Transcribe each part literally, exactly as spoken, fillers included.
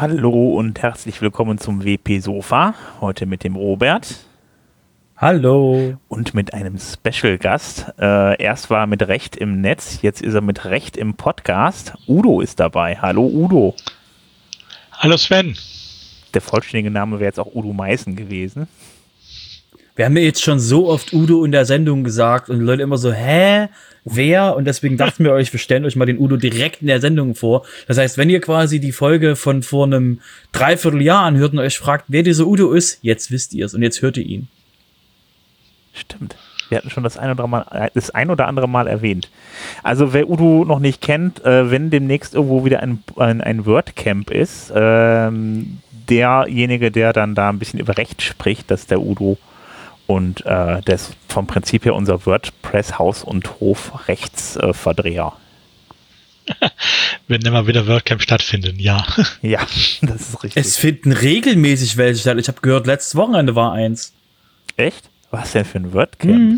Hallo und herzlich willkommen zum W P Sofa. Heute mit dem Robert. Hallo. Und mit einem Special-Gast. Äh, erst war er mit Recht im Netz, jetzt ist er mit Recht im Podcast. Udo ist dabei. Hallo Udo. Hallo Sven. Der vollständige Name wäre jetzt auch Udo Meißen gewesen. Wir haben ja jetzt schon so oft Udo in der Sendung gesagt und die Leute immer so, hä? Wer? Und deswegen dachten wir euch, wir stellen euch mal den Udo direkt in der Sendung vor. Das heißt, wenn ihr quasi die Folge von vor einem Dreivierteljahr anhört und euch fragt, wer dieser Udo ist, jetzt wisst ihr es und jetzt hört ihr ihn. Stimmt. Wir hatten schon das ein oder, mal, das ein oder andere Mal erwähnt. Also wer Udo noch nicht kennt, äh, wenn demnächst irgendwo wieder ein, ein, ein WordCamp ist, ähm, derjenige, der dann da ein bisschen über Recht spricht, das ist der Udo. Und äh, das ist vom Prinzip her unser WordPress Haus- und Hof-Rechtsverdreher. Äh, Wenn immer wieder WordCamp stattfinden, ja. Ja, das ist richtig. Es finden regelmäßig welche statt. Ich habe gehört, letztes Wochenende war eins. Echt? Was denn für ein WordCamp? Mhm.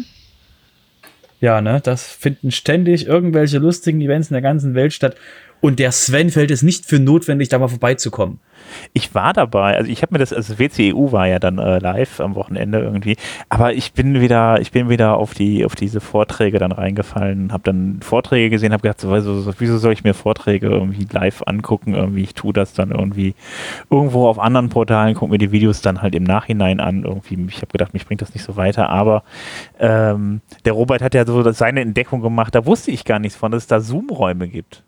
Ja, ne, das finden ständig irgendwelche lustigen Events in der ganzen Welt statt. Und der Sven fällt es nicht für notwendig, da mal vorbeizukommen. Ich war dabei, also ich habe mir das, also W C E U war ja dann äh, live am Wochenende irgendwie, aber ich bin wieder, ich bin wieder auf die, auf diese Vorträge dann reingefallen, habe dann Vorträge gesehen, habe gedacht, so, so, so, wieso soll ich mir Vorträge irgendwie live angucken, irgendwie, ich tue das dann irgendwie irgendwo auf anderen Portalen, gucke mir die Videos dann halt im Nachhinein an, irgendwie, ich habe gedacht, mich bringt das nicht so weiter, aber ähm, der Robert hat ja so seine Entdeckung gemacht, da wusste ich gar nichts von, dass es da Zoom-Räume gibt.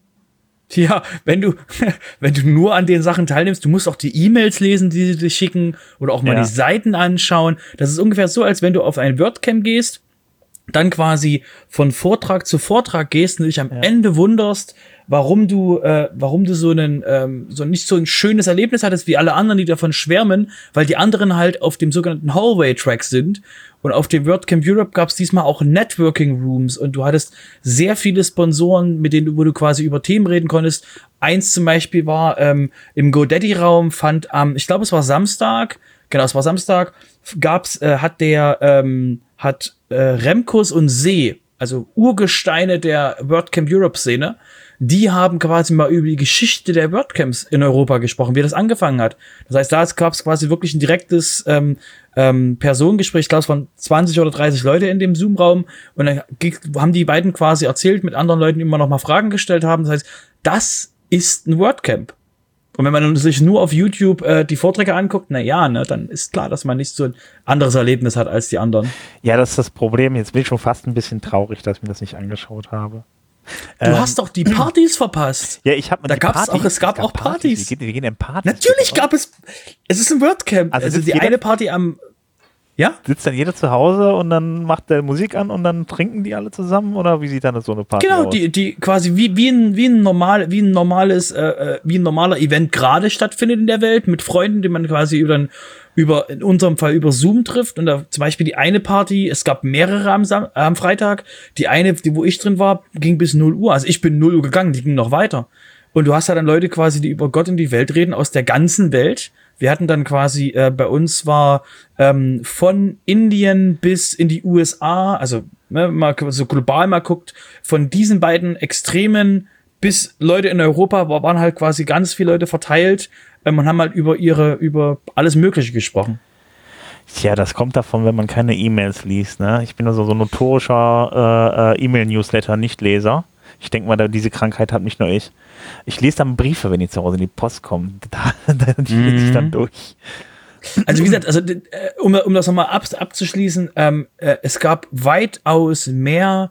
Ja, wenn du, wenn du nur an den Sachen teilnimmst, du musst auch die E-Mails lesen, die sie dir schicken oder auch mal Ja. die Seiten anschauen. Das ist ungefähr so, als wenn du auf ein WordCamp gehst, dann quasi von Vortrag zu Vortrag gehst und dich am Ja. Ende wunderst, warum du, äh, warum du so einen, ähm, so nicht so ein schönes Erlebnis hattest wie alle anderen, die davon schwärmen, weil die anderen halt auf dem sogenannten Hallway-Track sind. Und auf dem WordCamp Europe gab es diesmal auch Networking Rooms und du hattest sehr viele Sponsoren, mit denen du, wo du quasi über Themen reden konntest. Eins zum Beispiel war ähm, im GoDaddy-Raum fand am, ähm, ich glaube es war Samstag, genau, es war Samstag, gab's, äh, hat der, ähm, hat äh, Remkus und See, also Urgesteine der WordCamp Europe-Szene, die haben quasi mal über die Geschichte der WordCamps in Europa gesprochen, wie das angefangen hat. Das heißt, da gab es quasi wirklich ein direktes ähm, ähm, Personengespräch. Ich glaube, es waren zwanzig oder dreißig Leute in dem Zoom-Raum. Und dann haben die beiden quasi erzählt mit anderen Leuten, die immer noch mal Fragen gestellt haben. Das heißt, das ist ein WordCamp. Und wenn man sich nur auf YouTube äh, die Vorträge anguckt, na ja, ne, dann ist klar, dass man nicht so ein anderes Erlebnis hat als die anderen. Ja, das ist das Problem. Jetzt bin ich schon fast ein bisschen traurig, dass ich mir das nicht angeschaut habe. Du Ähm, hast doch die Partys verpasst. Ja, ich habe Da gab's auch- es gab auch Partys. Wir gehen, wir gehen in Partys. Natürlich gab es, es ist ein WordCamp. Also Also, sitzt die jeder- eine Party am, ja? Sitzt dann jeder zu Hause und dann macht der Musik an und dann trinken die alle zusammen oder wie sieht dann so eine Party Genau, aus? die, die quasi wie, wie ein, wie ein normal, wie ein normales, äh, äh, wie ein normaler Event gerade stattfindet in der Welt mit Freunden, die man quasi über, über, in unserem Fall über Zoom trifft. Und da zum Beispiel die eine Party, es gab mehrere am, Sam am Freitag. Die eine, die, wo ich drin war, ging bis null Uhr. Also ich bin null Uhr gegangen, die ging noch weiter. Und du hast ja dann Leute quasi, die über Gott und die Welt reden aus der ganzen Welt. Wir hatten dann quasi, äh, bei uns war ähm, von Indien bis in die U S A, also ne, mal so global mal guckt, von diesen beiden Extremen bis Leute in Europa war, waren halt quasi ganz viele Leute verteilt ähm, und haben halt über ihre, über alles Mögliche gesprochen. Tja, das kommt davon, wenn man keine E-Mails liest. Ne? Ich bin also so ein notorischer äh, äh, E-Mail-Newsletter-Nichtleser. Ich denke mal, da, diese Krankheit hat nicht nur ich. Ich lese dann Briefe, wenn die zu Hause in die Post kommen. Da, da, die lese ich dann durch. Also wie gesagt, also äh, um, um das nochmal ab, abzuschließen, ähm, äh, es gab weitaus mehr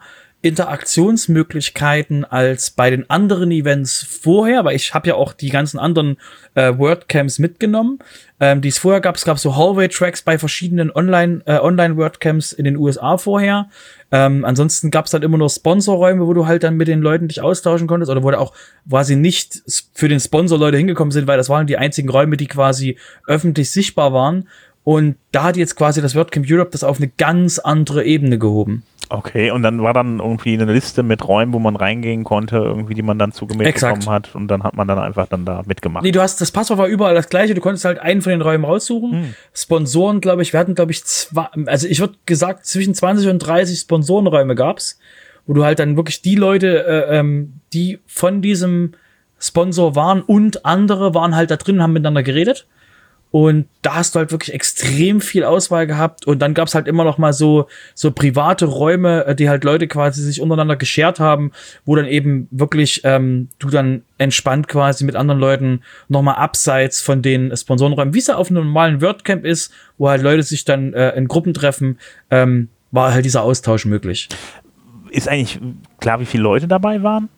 Interaktionsmöglichkeiten als bei den anderen Events vorher, weil ich habe ja auch die ganzen anderen äh, WordCamps mitgenommen, ähm, die es vorher gab. Es gab so Hallway-Tracks bei verschiedenen Online, äh, Online-WordCamps in den U S A vorher. Ähm, ansonsten gab es dann immer nur Sponsorräume, wo du halt dann mit den Leuten dich austauschen konntest oder wo du auch quasi nicht für den Sponsor Leute hingekommen sind, weil das waren die einzigen Räume, die quasi öffentlich sichtbar waren. Und da hat jetzt quasi das WordCamp Europe das auf eine ganz andere Ebene gehoben. Okay, und dann war dann irgendwie eine Liste mit Räumen, wo man reingehen konnte, irgendwie, die man dann zugemeldet Exakt. bekommen hat und dann hat man dann einfach dann da mitgemacht. Nee, du hast, das Passwort war überall das gleiche, du konntest halt einen von den Räumen raussuchen. Hm. Sponsoren, glaube ich, wir hatten, glaube ich, zwei, also ich würde gesagt, zwischen zwanzig und dreißig Sponsorenräume gab's, wo du halt dann wirklich die Leute, äh, ähm, die von diesem Sponsor waren und andere waren halt da drin und haben miteinander geredet. Und da hast du halt wirklich extrem viel Auswahl gehabt. Und dann gab's halt immer noch mal so, so private Räume, die halt Leute quasi sich untereinander geshared haben, wo dann eben wirklich ähm, du dann entspannt quasi mit anderen Leuten noch mal abseits von den Sponsorenräumen, wie es ja auf einem normalen WordCamp ist, wo halt Leute sich dann äh, in Gruppen treffen, ähm, war halt dieser Austausch möglich. Ist eigentlich klar, wie viele Leute dabei waren?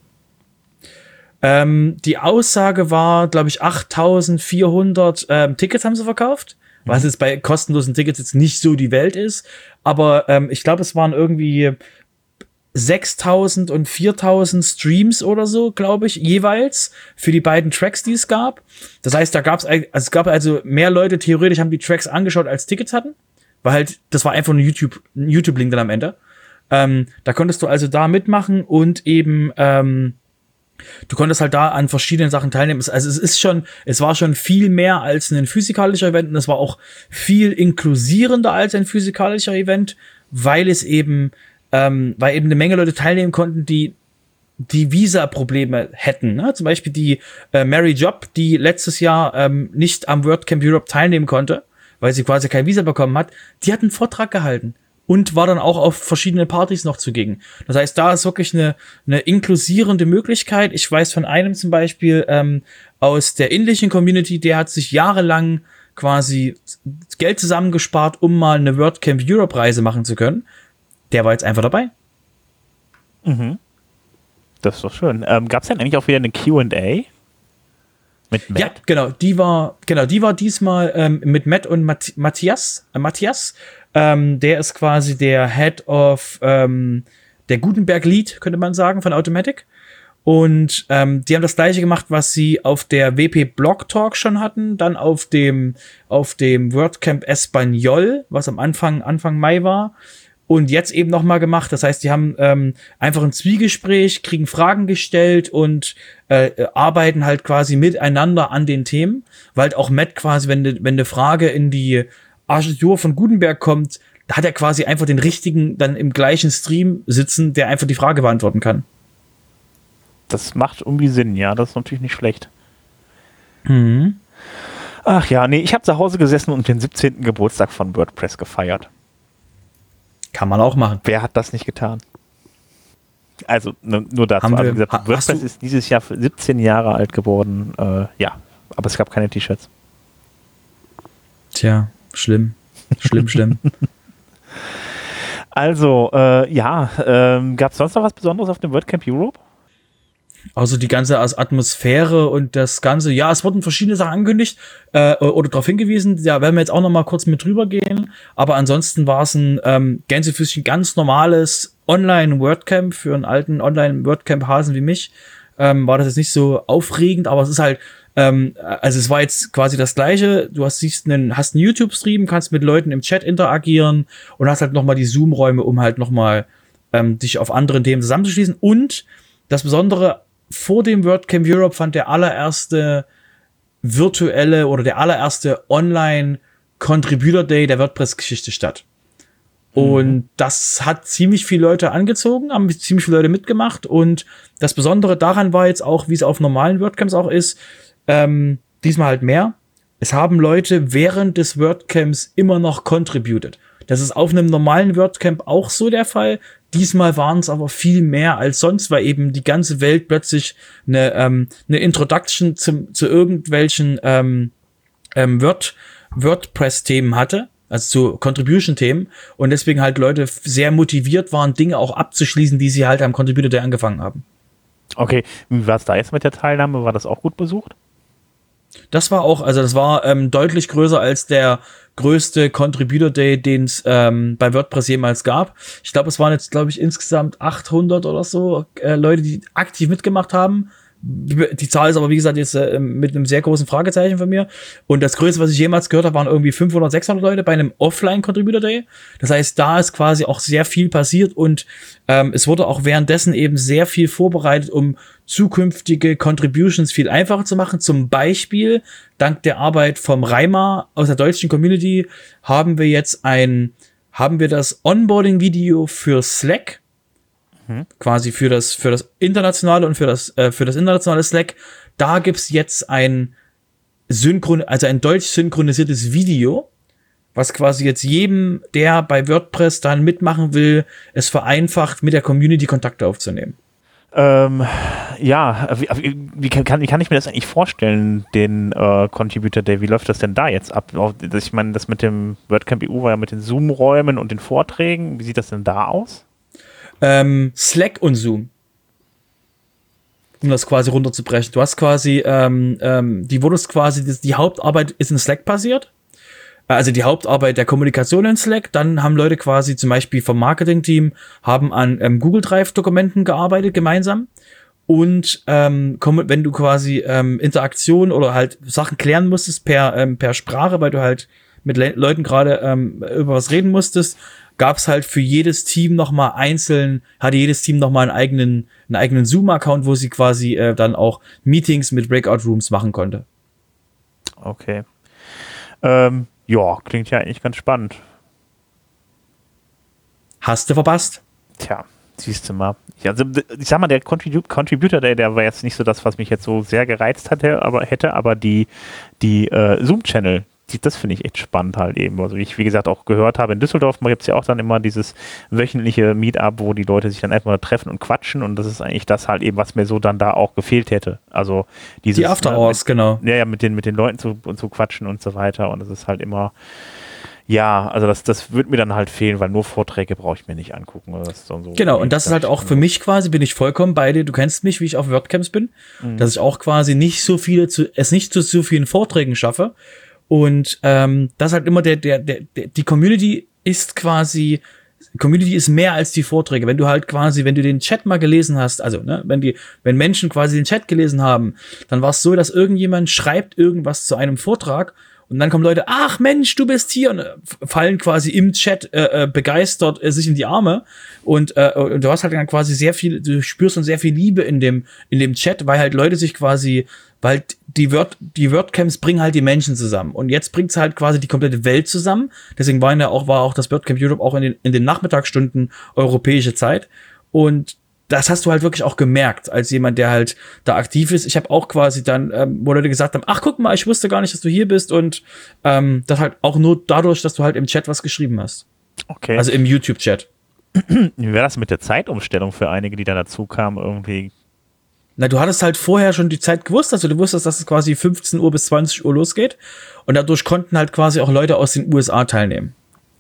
Ähm, die Aussage war, glaube ich, achttausendvierhundert ähm, Tickets haben sie verkauft, mhm. was jetzt bei kostenlosen Tickets jetzt nicht so die Welt ist, aber ähm, ich glaube, es waren irgendwie sechstausend und viertausend Streams oder so, glaube ich, jeweils für die beiden Tracks, die es gab. Das heißt, da gab es, also es gab also mehr Leute, theoretisch haben die Tracks angeschaut, als Tickets hatten, weil halt, das war einfach ein YouTube, ein YouTube-Link dann am Ende. Ähm, da konntest du also da mitmachen und eben, ähm, du konntest halt da an verschiedenen Sachen teilnehmen. Also es ist schon, es war schon viel mehr als ein physikalischer Event und es war auch viel inklusierender als ein physikalischer Event, weil es eben, ähm, weil eben eine Menge Leute teilnehmen konnten, die die Visa-Probleme hätten. Ne? Zum Beispiel die äh, Mary Job, die letztes Jahr ähm, nicht am WordCamp Europe teilnehmen konnte, weil sie quasi kein Visa bekommen hat. Die hat einen Vortrag gehalten. Und war dann auch auf verschiedene Partys noch zugegen. Das heißt, da ist wirklich eine, eine inklusierende Möglichkeit. Ich weiß von einem zum Beispiel ähm, aus der indischen Community, der hat sich jahrelang quasi Geld zusammengespart, um mal eine WordCamp Europe Reise machen zu können. Der war jetzt einfach dabei. Mhm. Das ist doch schön. Ähm, gab es denn eigentlich auch wieder eine Q and A? Mit Matt? Ja, genau. Die war, genau, die war diesmal ähm, mit Matt und Matt- Matthias. Äh, Matthias. Ähm, der ist quasi der Head of ähm, der Gutenberg Lead, könnte man sagen, von Automattic. Und ähm, die haben das gleiche gemacht, was sie auf der W P Blog Talk schon hatten, dann auf dem auf dem WordCamp Español, was am Anfang Anfang Mai war. Und jetzt eben noch mal gemacht. Das heißt, die haben ähm, einfach ein Zwiegespräch, kriegen Fragen gestellt und äh, arbeiten halt quasi miteinander an den Themen. Weil halt auch Matt quasi, wenn ne, wenn eine Frage in die Architektur von Gutenberg kommt, da hat er quasi einfach den richtigen dann im gleichen Stream sitzen, der einfach die Frage beantworten kann. Das macht irgendwie Sinn, ja. Das ist natürlich nicht schlecht. Mhm. Ach ja, nee, ich habe zu Hause gesessen und den siebzehnten Geburtstag von WordPress gefeiert. Kann man auch machen. Wer hat das nicht getan? Also n- nur dazu. Haben wir- Also, wie gesagt, ha- hast WordPress du- ist dieses Jahr siebzehn Jahre alt geworden. Äh, ja, aber es gab keine T-Shirts. Tja, schlimm. Schlimm, schlimm. Also, äh, ja, ähm, gab es sonst noch was Besonderes auf dem WordCamp Europe? Also die ganze Atmosphäre und das Ganze, ja, es wurden verschiedene Sachen angekündigt äh, oder darauf hingewiesen, da werden wir jetzt auch noch mal kurz mit drüber gehen, aber ansonsten war es ein ähm, Gänsefüßchen ganz normales Online-WordCamp für einen alten Online-WordCamp-Hasen wie mich, ähm, war das jetzt nicht so aufregend, aber es ist halt, ähm, also es war jetzt quasi das Gleiche, du hast, siehst einen, hast einen YouTube-Stream, kannst mit Leuten im Chat interagieren und hast halt noch mal die Zoom-Räume, um halt noch mal ähm, dich auf anderen Themen zusammenzuschließen und das Besondere, vor dem WordCamp Europe fand der allererste virtuelle oder der allererste Online-Contributor Day der WordPress-Geschichte statt. Mhm. Und das hat ziemlich viele Leute angezogen, haben ziemlich viele Leute mitgemacht. Und das Besondere daran war jetzt auch, wie es auf normalen WordCamps auch ist, ähm, diesmal halt mehr. Es haben Leute während des WordCamps immer noch contributed. Das ist auf einem normalen WordCamp auch so der Fall. Diesmal waren es aber viel mehr als sonst, weil eben die ganze Welt plötzlich eine, ähm, eine Introduction zum, zu irgendwelchen ähm, ähm, Word, WordPress-Themen hatte, also zu Contribution-Themen. Und deswegen halt Leute sehr motiviert waren, Dinge auch abzuschließen, die sie halt am Contributor Day angefangen haben. Okay, wie war es da jetzt mit der Teilnahme? War das auch gut besucht? Das war auch, also das war ähm, deutlich größer als der größte Contributor Day, den es ähm, bei WordPress jemals gab. Ich glaube, es waren jetzt, glaube ich, insgesamt achthundert oder so äh, Leute, die aktiv mitgemacht haben. Die Zahl ist aber, wie gesagt, jetzt äh, mit einem sehr großen Fragezeichen von mir. Und das Größte, was ich jemals gehört habe, waren irgendwie fünfhundert, sechshundert Leute bei einem Offline-Contributor Day. Das heißt, da ist quasi auch sehr viel passiert und ähm, es wurde auch währenddessen eben sehr viel vorbereitet, um zukünftige Contributions viel einfacher zu machen. Zum Beispiel, dank der Arbeit vom Reimar aus der deutschen Community, haben wir jetzt ein, haben wir das Onboarding-Video für Slack, quasi für das für das internationale und für das äh, für das internationale Slack da gibt's jetzt ein Synchron, also ein deutsch synchronisiertes Video, was quasi jetzt jedem, der bei WordPress dann mitmachen will, es vereinfacht, mit der Community Kontakte aufzunehmen. Ähm, ja, wie, wie, kann, wie kann ich mir das eigentlich vorstellen, den äh, Contributor Day? Wie läuft das denn da jetzt ab? Ich meine, das mit dem WordCamp E U war ja mit den Zoom-Räumen und den Vorträgen. Wie sieht das denn da aus? Ähm, Slack und Zoom. Um das quasi runterzubrechen. Du hast quasi, ähm, ähm, die wurdest quasi, die, die Hauptarbeit ist in Slack passiert. Also die Hauptarbeit der Kommunikation in Slack. Dann haben Leute quasi zum Beispiel vom Marketing-Team haben an ähm, Google Drive-Dokumenten gearbeitet gemeinsam. Und ähm, komm, wenn du quasi ähm, Interaktion oder halt Sachen klären musstest per ähm, per Sprache, weil du halt mit Le- Leuten gerade ähm, über was reden musstest, gab es halt für jedes Team nochmal einzeln, hatte jedes Team nochmal einen eigenen, einen eigenen Zoom-Account, wo sie quasi äh, dann auch Meetings mit Breakout-Rooms machen konnte. Okay. Ähm, ja, klingt ja eigentlich ganz spannend. Hast du verpasst? Tja, siehst du mal. Ich, also, ich sag mal, der Contribu- Contributor Day, der war jetzt nicht so das, was mich jetzt so sehr gereizt hatte, aber hätte, aber die, die äh, Zoom-Channel, die, das finde ich echt spannend halt eben. Also wie ich, wie gesagt, auch gehört habe, in Düsseldorf gibt es ja auch dann immer dieses wöchentliche Meetup, wo die Leute sich dann einfach mal treffen und quatschen, und das ist eigentlich das halt eben, was mir so dann da auch gefehlt hätte. Also dieses, die After Hours, ne, mit, genau. Ja, ja, mit den, mit den Leuten zu, und zu quatschen und so weiter, und das ist halt immer, ja, also das, das wird mir dann halt fehlen, weil nur Vorträge brauche ich mir nicht angucken. Oder das ist dann so, genau, und das ist halt auch für mich quasi, bin ich vollkommen bei dir, du kennst mich, wie ich auf WordCamps bin, mhm. dass ich auch quasi nicht so viele, zu, es nicht zu so vielen Vorträgen schaffe. Und ähm, das ist halt immer der, der, der, der, die Community ist quasi, Community ist mehr als die Vorträge. Wenn du halt quasi, wenn du den Chat mal gelesen hast, also ne, wenn die, wenn Menschen quasi den Chat gelesen haben, dann war es so, dass irgendjemand schreibt irgendwas zu einem Vortrag und dann kommen Leute, ach Mensch, du bist hier, und äh, fallen quasi im Chat äh, äh, begeistert äh, sich in die Arme, und, äh, und du hast halt dann quasi sehr viel, du spürst dann sehr viel Liebe in dem in dem Chat, weil halt Leute sich quasi, weil die Word, die WordCamps bringen halt die Menschen zusammen, und jetzt bringt's halt quasi die komplette Welt zusammen. Deswegen war ja auch war auch das WordCamp Europe auch in den in den Nachmittagsstunden europäische Zeit, und das hast du halt wirklich auch gemerkt, als jemand, der halt da aktiv ist. Ich habe auch quasi dann, ähm, wo Leute gesagt haben, ach, guck mal, ich wusste gar nicht, dass du hier bist, und ähm, das halt auch nur dadurch, dass du halt im Chat was geschrieben hast. Okay. Also im YouTube-Chat. Wie wäre das mit der Zeitumstellung für einige, die dann dazu kamen irgendwie? Na, du hattest halt vorher schon die Zeit gewusst, also du wusstest, dass es quasi fünfzehn Uhr bis zwanzig Uhr losgeht, und dadurch konnten halt quasi auch Leute aus den U S A teilnehmen.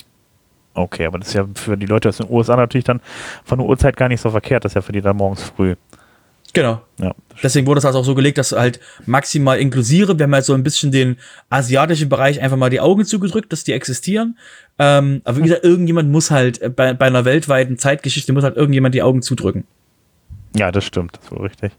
Okay, aber das ist ja für die Leute aus den U S A natürlich dann von der Uhrzeit gar nicht so verkehrt. Das ist ja für die dann morgens früh. Genau. Ja. Deswegen wurde es halt auch so gelegt, dass halt maximal inklusive, wir haben halt so ein bisschen den asiatischen Bereich einfach mal die Augen zugedrückt, dass die existieren. Ähm, aber wie gesagt, irgendjemand muss halt bei, bei einer weltweiten Zeitgeschichte muss halt irgendjemand die Augen zudrücken. Ja, das stimmt. Das ist wohl richtig.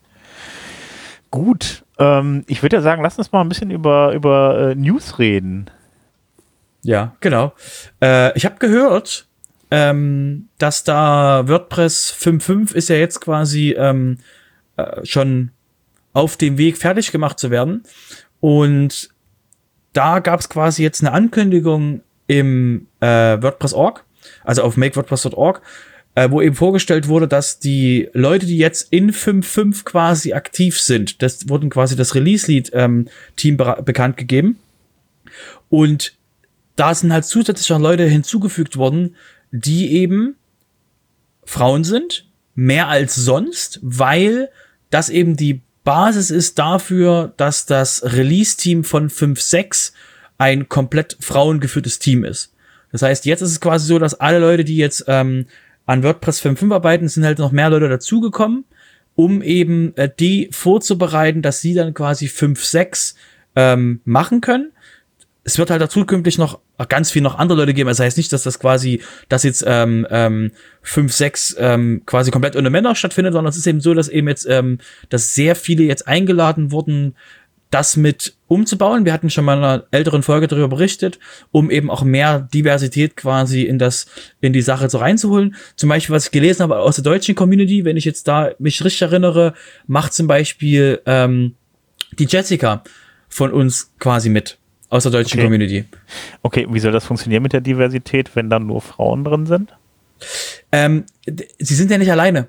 Gut. Ähm, ich würde ja sagen, lass uns mal ein bisschen über, über äh, News reden. Ja, genau. Äh, ich habe gehört, ähm, dass da WordPress fünf Punkt fünf ist ja jetzt quasi ähm, äh, schon auf dem Weg, fertig gemacht zu werden. Und da gab es quasi jetzt eine Ankündigung im äh, WordPress Punkt org, also auf make wordpress punkt org, äh, wo eben vorgestellt wurde, dass die Leute, die jetzt in fünf Punkt fünf quasi aktiv sind, das wurden quasi das Release-Lead-Team ähm, be- bekannt gegeben. Und da sind halt zusätzlich noch Leute hinzugefügt worden, die eben Frauen sind, mehr als sonst, weil das eben die Basis ist dafür, dass das Release-Team von fünf Punkt sechs ein komplett frauengeführtes Team ist. Das heißt, jetzt ist es quasi so, dass alle Leute, die jetzt ähm, an WordPress fünf Punkt fünf arbeiten, sind halt noch mehr Leute dazugekommen, um eben äh, die vorzubereiten, dass sie dann quasi fünf Punkt sechs ähm, machen können. Es wird halt da zukünftig noch ganz viel noch andere Leute geben. Das heißt nicht, dass das quasi, dass jetzt ähm, ähm, fünf Punkt sechs ähm, quasi komplett ohne Männer stattfindet, sondern es ist eben so, dass eben jetzt, ähm, dass sehr viele jetzt eingeladen wurden, das mit umzubauen. Wir hatten schon mal in einer älteren Folge darüber berichtet, um eben auch mehr Diversität quasi in das, in die Sache so reinzuholen. Zum Beispiel, was ich gelesen habe aus der deutschen Community, wenn ich jetzt da mich richtig erinnere, macht zum Beispiel ähm, die Jessica von uns quasi mit. Aus der deutschen okay. Community. Okay, wie soll das funktionieren mit der Diversität, wenn dann nur Frauen drin sind? Ähm, sie sind ja nicht alleine.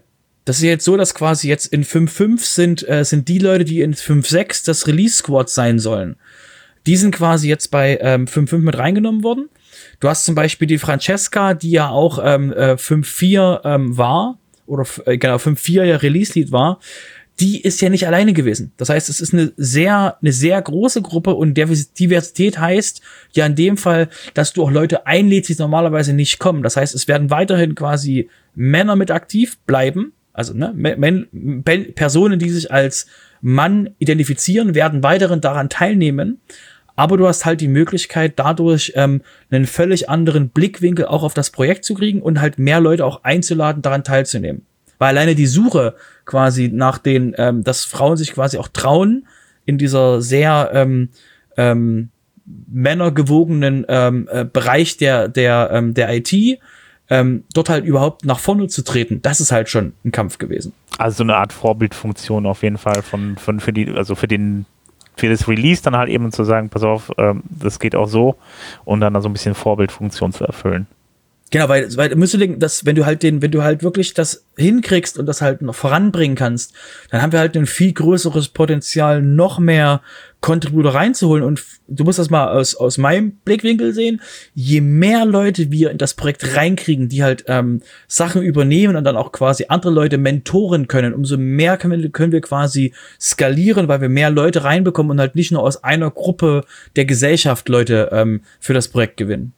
Das ist jetzt so, dass quasi jetzt in fünf Punkt fünf sind, äh, sind die Leute, die in fünf Punkt sechs das Release-Squad sein sollen. Die sind quasi jetzt bei ähm, fünf Punkt fünf mit reingenommen worden. Du hast zum Beispiel die Francesca, die ja auch ähm, äh, fünf Punkt vier ähm, war, oder äh, genau, fünf Punkt vier ja Release-Lead war. Die ist ja nicht alleine gewesen. Das heißt, es ist eine sehr, eine sehr große Gruppe und Diversität heißt ja in dem Fall, dass du auch Leute einlädst, die normalerweise nicht kommen. Das heißt, es werden weiterhin quasi Männer mit aktiv bleiben. Also ne, Men- Men- Personen, die sich als Mann identifizieren, werden weiterhin daran teilnehmen. Aber du hast halt die Möglichkeit, dadurch ähm, einen völlig anderen Blickwinkel auch auf das Projekt zu kriegen und halt mehr Leute auch einzuladen, daran teilzunehmen. Weil alleine die Suche quasi nach den, ähm, dass Frauen sich quasi auch trauen, in dieser sehr ähm, ähm, männergewogenen ähm, äh, Bereich der der ähm, der I T, ähm, dort halt überhaupt nach vorne zu treten, das ist halt schon ein Kampf gewesen. Also so eine Art Vorbildfunktion auf jeden Fall von von für die, also für den für das Release dann halt eben zu sagen, pass auf, ähm, das geht auch so und dann so ein bisschen Vorbildfunktion zu erfüllen. Genau, weil, weil müsst du denken, dass wenn du halt den, wenn du halt wirklich das hinkriegst und das halt noch voranbringen kannst, dann haben wir halt ein viel größeres Potenzial, noch mehr Contributor reinzuholen. Und du musst das mal aus aus meinem Blickwinkel sehen. Je mehr Leute wir in das Projekt reinkriegen, die halt ähm, Sachen übernehmen und dann auch quasi andere Leute mentoren können, umso mehr können wir, können wir quasi skalieren, weil wir mehr Leute reinbekommen und halt nicht nur aus einer Gruppe der Gesellschaft Leute ähm, für das Projekt gewinnen.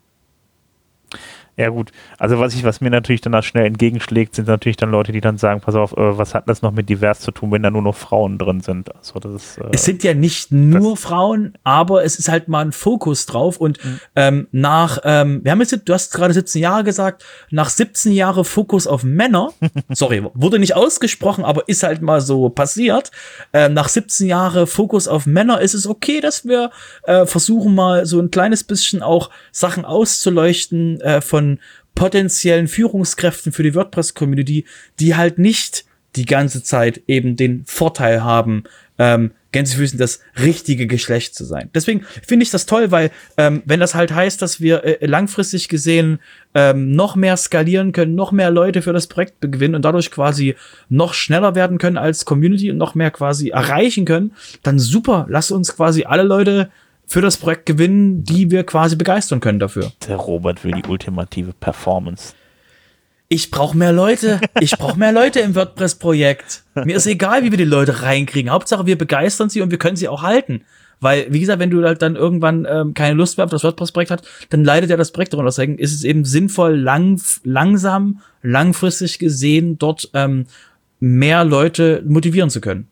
Ja gut, also was ich, was mir natürlich dann da schnell entgegenschlägt, sind natürlich dann Leute, die dann sagen, pass auf, äh, was hat das noch mit divers zu tun, wenn da nur noch Frauen drin sind? Also das ist, äh, es sind ja nicht nur Frauen, aber es ist halt mal ein Fokus drauf und mhm. ähm, nach, ähm, wir haben jetzt, du hast gerade siebzehn Jahre gesagt, nach siebzehn Jahre Fokus auf Männer, sorry, wurde nicht ausgesprochen, aber ist halt mal so passiert, ähm, nach siebzehn Jahre Fokus auf Männer ist es okay, dass wir äh, versuchen mal so ein kleines bisschen auch Sachen auszuleuchten äh, von potenziellen Führungskräften für die WordPress-Community, die halt nicht die ganze Zeit eben den Vorteil haben, ähm, Gänsefüßen das richtige Geschlecht zu sein. Deswegen finde ich das toll, weil ähm, wenn das halt heißt, dass wir äh, langfristig gesehen ähm, noch mehr skalieren können, noch mehr Leute für das Projekt gewinnen und dadurch quasi noch schneller werden können als Community und noch mehr quasi erreichen können, dann super, lass uns quasi alle Leute für das Projekt gewinnen, die wir quasi begeistern können dafür. Der Robert will die ultimative Performance. Ich brauche mehr Leute. Ich brauche mehr Leute im WordPress-Projekt. Mir ist egal, wie wir die Leute reinkriegen. Hauptsache, wir begeistern sie und wir können sie auch halten. Weil, wie gesagt, wenn du halt dann irgendwann ähm, keine Lust mehr auf das WordPress-Projekt hast, dann leidet ja das Projekt darunter. Deswegen ist es eben sinnvoll, lang, langsam, langfristig gesehen, dort ähm, mehr Leute motivieren zu können.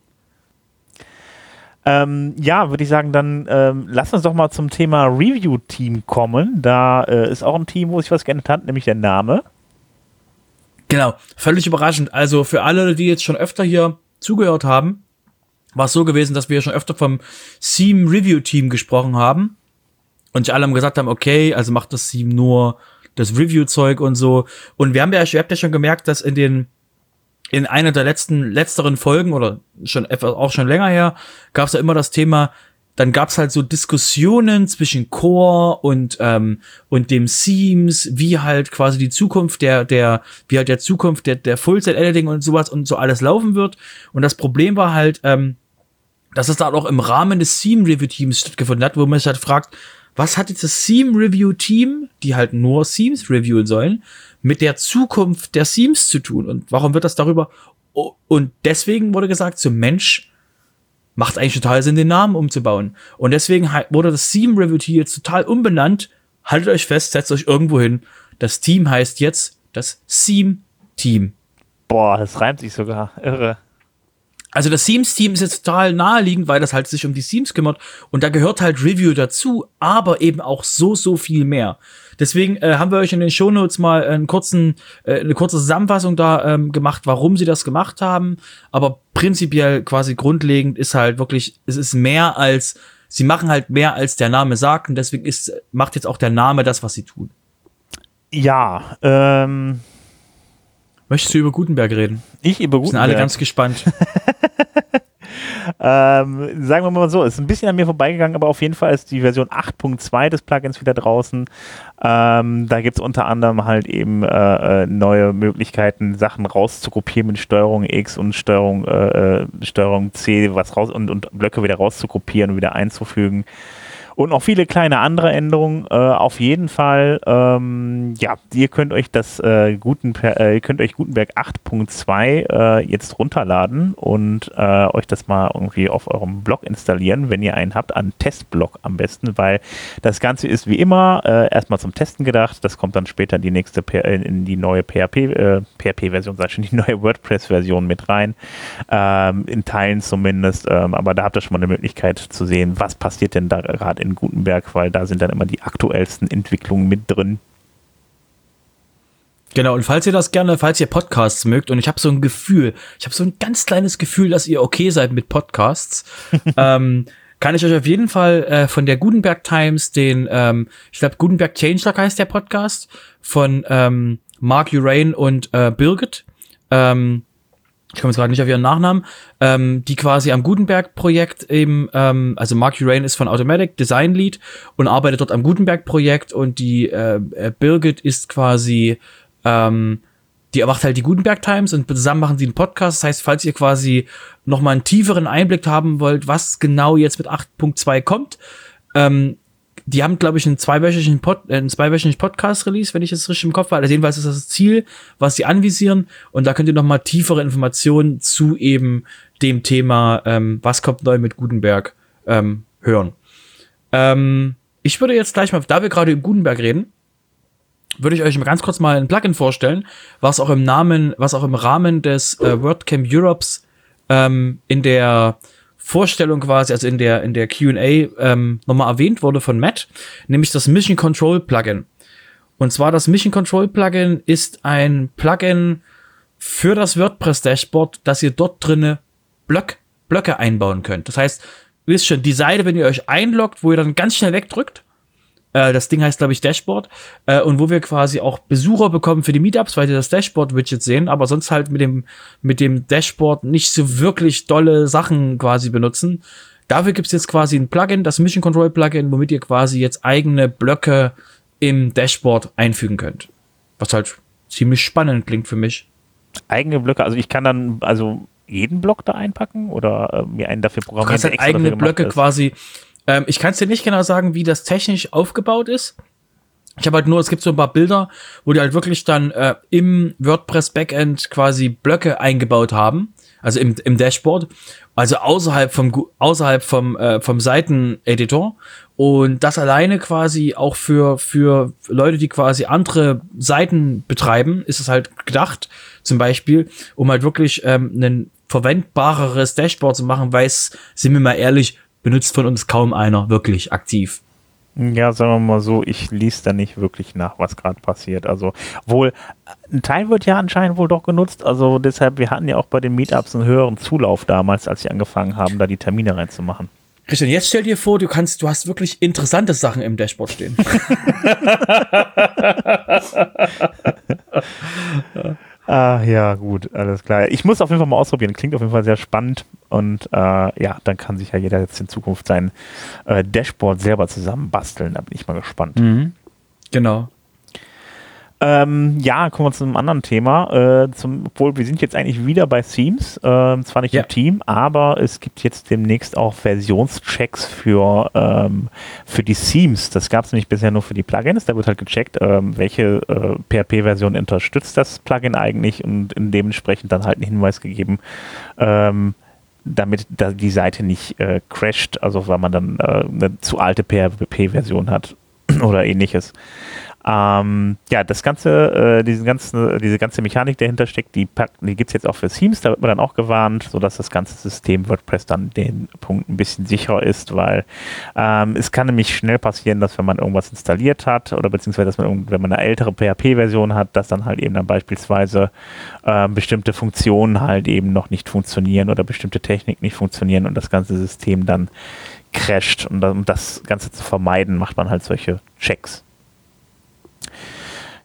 Ähm, ja, würde ich sagen, dann ähm, lass uns doch mal zum Thema Review-Team kommen. Da äh, ist auch ein Team, wo sich was geändert hat, nämlich der Name. Genau, völlig überraschend. Also für alle, die jetzt schon öfter hier zugehört haben, war es so gewesen, dass wir schon öfter vom Theme Review Team gesprochen haben und sich alle haben gesagt haben, okay, also macht das Theme nur das Review-Zeug und so. Und wir haben ja, ihr habt ja schon gemerkt, dass in den in einer der letzten, letzteren Folgen oder schon etwas, auch schon länger her, gab es ja immer das Thema, dann gab es halt so Diskussionen zwischen Core und ähm, und dem Themes, wie halt quasi die Zukunft der der wie halt der Zukunft der der Full-Set-Editing und sowas und so alles laufen wird. Und das Problem war halt, ähm, dass es da auch im Rahmen des Theme-Review-Teams stattgefunden hat, wo man sich halt fragt, was hat jetzt das Theme-Review-Team, die halt nur Themes reviewen sollen, mit der Zukunft der Themes zu tun? Und warum wird das darüber? Und deswegen wurde gesagt, so Mensch, macht eigentlich total Sinn, den Namen umzubauen. Und deswegen wurde das Theme-Review-Team jetzt total umbenannt. Haltet euch fest, setzt euch irgendwo hin. Das Team heißt jetzt das Theme-Team. Boah, das reimt sich sogar. Irre. Also das Themes-Team ist jetzt total naheliegend, weil das halt sich um die Themes kümmert. Und da gehört halt Review dazu, aber eben auch so, so viel mehr. Deswegen äh, haben wir euch in den Shownotes mal einen kurzen, äh, eine kurze Zusammenfassung da ähm, gemacht, warum sie das gemacht haben. Aber prinzipiell quasi grundlegend ist halt wirklich, es ist mehr als, sie machen halt mehr als der Name sagt. Und deswegen ist, macht jetzt auch der Name das, was sie tun. Ja, ähm... Möchtest du über Gutenberg reden? Ich über Gutenberg? Wir sind alle ganz gespannt. ähm, sagen wir mal so, ist ein bisschen an mir vorbeigegangen, aber auf jeden Fall ist die Version acht Punkt zwei des Plugins wieder draußen. Ähm, da gibt es unter anderem halt eben äh, neue Möglichkeiten, Sachen rauszukopieren mit Steuerung X und Steuerung, äh, Steuerung C, was raus und, und Blöcke wieder rauszukopieren und wieder einzufügen. Und noch viele kleine andere Änderungen. Äh, auf jeden Fall, ähm, ja, ihr könnt euch das äh, Guten, äh, ihr könnt euch Gutenberg acht Punkt zwei äh, jetzt runterladen und äh, euch das mal irgendwie auf eurem Blog installieren, wenn ihr einen habt, einen Testblog am besten, weil das Ganze ist wie immer äh, erstmal zum Testen gedacht. Das kommt dann später in die nächste P- in die neue P H P, äh, P H P-Version, sag ich schon, die neue WordPress-Version mit rein. Ähm, in Teilen zumindest. Ähm, aber da habt ihr schon mal eine Möglichkeit zu sehen, was passiert denn da gerade in Gutenberg, weil da sind dann immer die aktuellsten Entwicklungen mit drin. Genau, und falls ihr das gerne, falls ihr Podcasts mögt, und ich habe so ein Gefühl, ich habe so ein ganz kleines Gefühl, dass ihr okay seid mit Podcasts, ähm, kann ich euch auf jeden Fall äh, von der Gutenberg Times den, ähm, ich glaube Gutenberg Changelog heißt der Podcast, von ähm, Mark Urain und äh, Birgit, ähm, ich komme jetzt gerade nicht auf ihren Nachnamen, ähm, die quasi am Gutenberg-Projekt eben, ähm, also Mark Urain ist von Automatic, Design Lead und arbeitet dort am Gutenberg-Projekt und die äh, äh, Birgit ist quasi, ähm, die macht halt die Gutenberg Times und zusammen machen sie einen Podcast. Das heißt, falls ihr quasi nochmal einen tieferen Einblick haben wollt, was genau jetzt mit acht Punkt zwei kommt, ähm, die haben, glaube ich, einen zweiwöchigen, Pod, äh, einen zweiwöchigen Podcast-Release, wenn ich das richtig im Kopf habe. Also jedenfalls ist das das Ziel, was sie anvisieren. Und da könnt ihr nochmal tiefere Informationen zu eben dem Thema, ähm, was kommt neu mit Gutenberg, ähm, hören. Ähm, ich würde jetzt gleich mal, da wir gerade über Gutenberg reden, würde ich euch mal ganz kurz mal ein Plugin vorstellen, was auch im Namen, was auch im Rahmen des äh, WordCamp Europes ähm, in der Vorstellung quasi, also in der in der Q und A ähm, nochmal erwähnt wurde von Matt, nämlich das Mission Control Plugin. Und zwar das Mission Control Plugin ist ein Plugin für das WordPress Dashboard, dass ihr dort drinne Block, Blöcke einbauen könnt. Das heißt, ihr wisst schon, die Seite, wenn ihr euch einloggt, wo ihr dann ganz schnell wegdrückt, äh, das Ding heißt, glaube ich, Dashboard, äh, und wo wir quasi auch Besucher bekommen für die Meetups, weil die das Dashboard-Widget sehen, aber sonst halt mit dem mit dem Dashboard nicht so wirklich dolle Sachen quasi benutzen. Dafür gibt's jetzt quasi ein Plugin, das Mission Control Plugin, womit ihr quasi jetzt eigene Blöcke im Dashboard einfügen könnt. Was halt ziemlich spannend klingt für mich. Eigene Blöcke, also ich kann dann also jeden Block da einpacken oder äh, mir einen dafür programmieren, Du kannst halt extra eigene dafür gemacht Blöcke ist? quasi. Ähm, ich kann es dir nicht genau sagen, wie das technisch aufgebaut ist. Ich habe halt nur, es gibt so ein paar Bilder, wo die halt wirklich dann äh, im WordPress-Backend quasi Blöcke eingebaut haben, also im, im Dashboard, also außerhalb vom außerhalb vom äh, vom Seiteneditor, und das alleine quasi auch für für Leute, die quasi andere Seiten betreiben, ist es halt gedacht, zum Beispiel, um halt wirklich ähm, ein verwendbareres Dashboard zu machen, weil es, sind wir mal ehrlich, benutzt von uns kaum einer wirklich aktiv. Ja, sagen wir mal so, ich lese da nicht wirklich nach, was gerade passiert. Also wohl, ein Teil wird ja anscheinend wohl doch genutzt. Also deshalb, wir hatten ja auch bei den Meetups einen höheren Zulauf damals, als sie angefangen haben, da die Termine reinzumachen. Christian, jetzt stell dir vor, du kannst, du hast wirklich interessante Sachen im Dashboard stehen. Ah, ja, gut, alles klar. Ich muss auf jeden Fall mal ausprobieren. Klingt auf jeden Fall sehr spannend. Und äh, ja, dann kann sich ja jeder jetzt in Zukunft sein äh, Dashboard selber zusammenbasteln. Da bin ich mal gespannt. Mhm. Genau. Ähm, ja, kommen wir zu einem anderen Thema. Äh, zum, obwohl, wir sind jetzt eigentlich wieder bei Themes. Äh, zwar nicht Ja. im Team, aber es gibt jetzt demnächst auch Versionschecks für, ähm, für die Themes. Das gab es nämlich bisher nur für die Plugins. Da wird halt gecheckt, ähm, welche äh, P H P-Version unterstützt das Plugin eigentlich, und in dementsprechend dann halt einen Hinweis gegeben, ähm, damit da die Seite nicht äh, crasht, also weil man dann äh, eine zu alte P H P-Version hat oder ähnliches. Ähm, ja, das ganze, äh, diesen ganzen, diese ganze Mechanik, die dahinter steckt, die, die gibt es jetzt auch für Themes, da wird man dann auch gewarnt, sodass das ganze System WordPress dann den Punkt ein bisschen sicherer ist, weil ähm, es kann nämlich schnell passieren, dass wenn man irgendwas installiert hat oder beziehungsweise dass man, wenn man eine ältere P H P-Version hat, dass dann halt eben dann beispielsweise äh, bestimmte Funktionen halt eben noch nicht funktionieren oder bestimmte Techniken nicht funktionieren und das ganze System dann crasht. Und um das Ganze zu vermeiden, macht man halt solche Checks.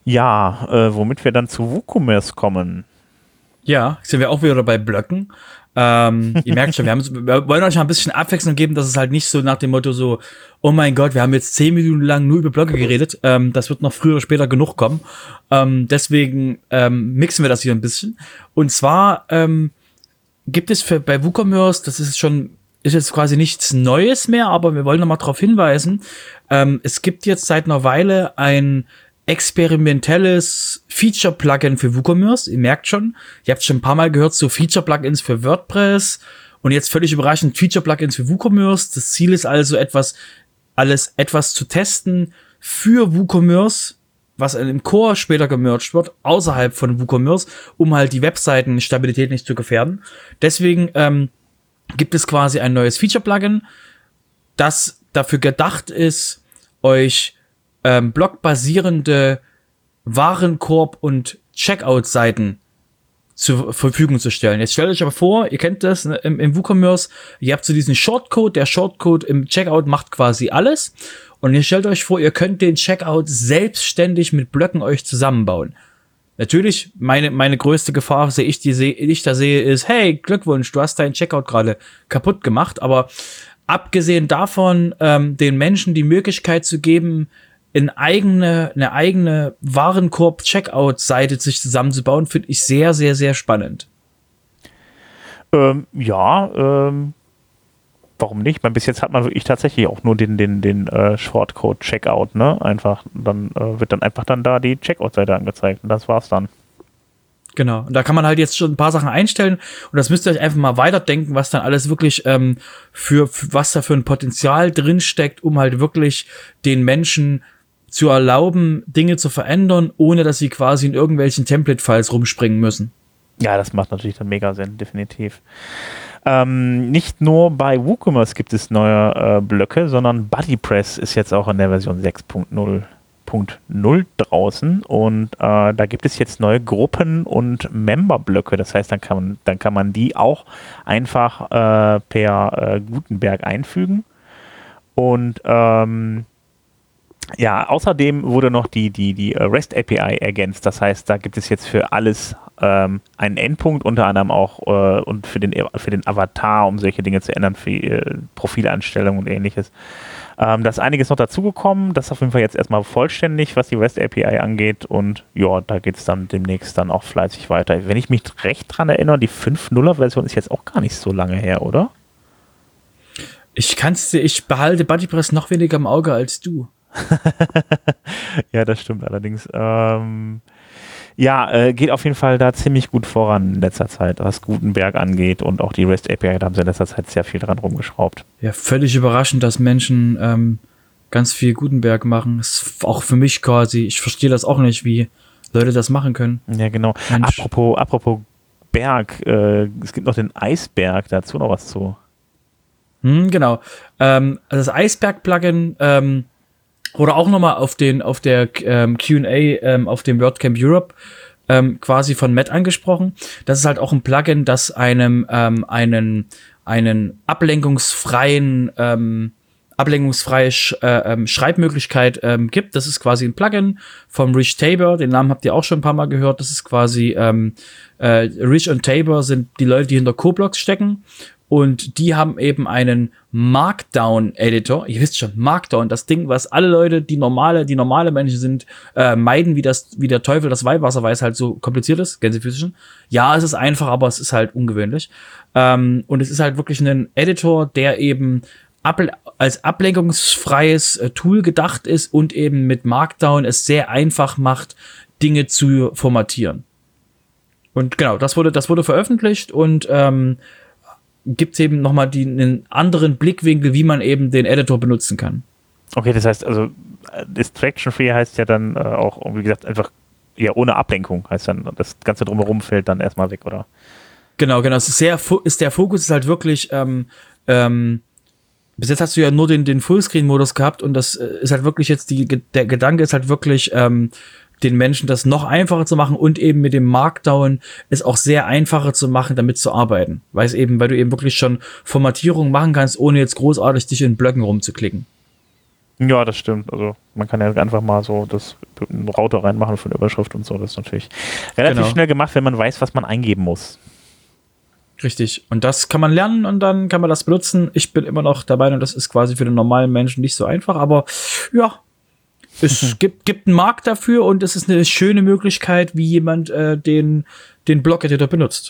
Ja, äh, womit wir dann zu WooCommerce kommen. Ja, sind wir auch wieder bei Blöcken. Ähm, ihr merkt schon, wir, haben, wir wollen euch mal ein bisschen Abwechslung geben, dass es halt nicht so nach dem Motto so, oh mein Gott, wir haben jetzt zehn Minuten lang nur über Blöcke geredet. Ähm, das wird noch früher oder später genug kommen. Ähm, deswegen ähm, mixen wir das hier ein bisschen. Und zwar ähm, gibt es für, bei WooCommerce, das ist schon, ist jetzt quasi nichts Neues mehr, aber wir wollen noch mal darauf hinweisen, ähm, es gibt jetzt seit einer Weile ein experimentelles Feature-Plugin für WooCommerce. Ihr merkt schon, ihr habt schon ein paar Mal gehört, so Feature-Plugins für WordPress und jetzt völlig überraschend Feature-Plugins für WooCommerce. Das Ziel ist also etwas, alles etwas zu testen für WooCommerce, was im Core später gemerged wird, außerhalb von WooCommerce, um halt die Webseitenstabilität nicht zu gefährden. Deswegen ähm, gibt es quasi ein neues Feature-Plugin, das dafür gedacht ist, euch ähm, blockbasierende Warenkorb- und Checkout-Seiten zur Verfügung zu stellen. Jetzt stellt euch aber vor, ihr kennt das ne, im, im WooCommerce, ihr habt so diesen Shortcode, der Shortcode im Checkout macht quasi alles und ihr stellt euch vor, ihr könnt den Checkout selbstständig mit Blöcken euch zusammenbauen. Natürlich, meine meine größte Gefahr, sehe ich, die seh, ich da sehe, ist, hey, Glückwunsch, du hast deinen Checkout gerade kaputt gemacht, aber abgesehen davon, ähm, den Menschen die Möglichkeit zu geben, in eigene, eine eigene Warenkorb-Checkout-Seite sich zusammenzubauen, finde ich sehr, sehr, sehr spannend. Ähm, ja, ähm, warum nicht? Weil bis jetzt hat man wirklich tatsächlich auch nur den, den, den äh, Shortcode-Checkout, ne? Einfach, dann äh, wird dann einfach dann da die Checkout-Seite angezeigt und das war's dann. Genau, und da kann man halt jetzt schon ein paar Sachen einstellen und das müsst ihr euch einfach mal weiterdenken, was dann alles wirklich ähm, für, für was da für ein Potenzial drinsteckt, um halt wirklich den Menschen zu erlauben, Dinge zu verändern, ohne dass sie quasi in irgendwelchen Template-Files rumspringen müssen. Ja, das macht natürlich dann mega Sinn, definitiv. Ähm, nicht nur bei WooCommerce gibt es neue äh, Blöcke, sondern BuddyPress ist jetzt auch in der Version sechs Punkt null Punkt null draußen und äh, da gibt es jetzt neue Gruppen- und Member-Blöcke. Das heißt, dann kann man, dann kann man die auch einfach äh, per äh, Gutenberg einfügen. Und ähm, ja, außerdem wurde noch die, die, die REST A P I ergänzt. Das heißt, da gibt es jetzt für alles ähm, einen Endpunkt, unter anderem auch äh, und für den, für den Avatar, um solche Dinge zu ändern, für äh, Profileinstellungen und ähnliches. Ähm, da ist einiges noch dazugekommen. Das ist auf jeden Fall jetzt erstmal vollständig, was die REST A P I angeht. Und ja, da geht es dann demnächst dann auch fleißig weiter. Wenn ich mich recht dran erinnere, die fünf Punkt null-Version ist jetzt auch gar nicht so lange her, oder? Ich kann's dir, ich behalte BuddyPress noch weniger im Auge als du. Ja, das stimmt allerdings. Ähm, ja, äh, geht auf jeden Fall da ziemlich gut voran in letzter Zeit, was Gutenberg angeht und auch die REST A P I, da haben sie in letzter Zeit sehr viel dran rumgeschraubt. Ja, völlig überraschend, dass Menschen ähm, ganz viel Gutenberg machen. Ist auch für mich quasi, ich verstehe das auch nicht, wie Leute das machen können. Ja, genau. Mensch. Apropos, apropos Berg, äh, es gibt noch den Eisberg, dazu noch was zu. Hm, genau. Ähm, also das Eisberg-Plugin ähm, wurde auch nochmal auf den auf der ähm, Q und A ähm, auf dem WordCamp Europe ähm, quasi von Matt angesprochen. Das ist halt auch ein Plugin, das einem ähm, einen einen ablenkungsfreien ähm, ablenkungsfreie Sch äh, ähm, Schreibmöglichkeit ähm, gibt. Das ist quasi ein Plugin vom Rich Tabor. Den Namen habt ihr auch schon ein paar Mal gehört. Das ist quasi ähm, äh, Rich und Tabor sind die Leute, die hinter Coblox stecken. Und die haben eben einen Markdown-Editor. Ihr wisst schon, Markdown, das Ding, was alle Leute, die normale, die normale Menschen sind, äh, meiden, wie das, wie der Teufel das Weihwasser, weil es halt so kompliziert ist, Gänsefüßchen. Ja, es ist einfach, aber es ist halt ungewöhnlich. Ähm, und es ist halt wirklich ein Editor, der eben ab, als ablenkungsfreies äh, Tool gedacht ist und eben mit Markdown es sehr einfach macht, Dinge zu formatieren. Und genau, das wurde, das wurde veröffentlicht und ähm, gibt es eben nochmal einen anderen Blickwinkel, wie man eben den Editor benutzen kann. Okay, das heißt also, Distraction-Free heißt ja dann äh, auch, wie gesagt, einfach ja ohne Ablenkung, heißt dann, das Ganze drumherum fällt dann erstmal weg, oder? Genau, genau. Es ist sehr, ist der Fokus ist halt wirklich, ähm, ähm, bis jetzt hast du ja nur den, den Fullscreen-Modus gehabt und das ist halt wirklich jetzt, die, der Gedanke ist halt wirklich, ähm, den Menschen das noch einfacher zu machen und eben mit dem Markdown es auch sehr einfacher zu machen, damit zu arbeiten. Weil es eben, weil du eben wirklich schon Formatierungen machen kannst, ohne jetzt großartig dich in Blöcken rumzuklicken. Ja, das stimmt. Also man kann ja einfach mal so das einen Router reinmachen von der Überschrift und so. Das ist natürlich relativ Genau. schnell gemacht, wenn man weiß, was man eingeben muss. Richtig. Und das kann man lernen und dann kann man das benutzen. Ich bin immer noch der Meinung, das ist quasi für den normalen Menschen nicht so einfach, aber ja, es mhm. gibt, gibt einen Markt dafür und es ist eine schöne Möglichkeit, wie jemand äh, den, den Blog-Editor benutzt.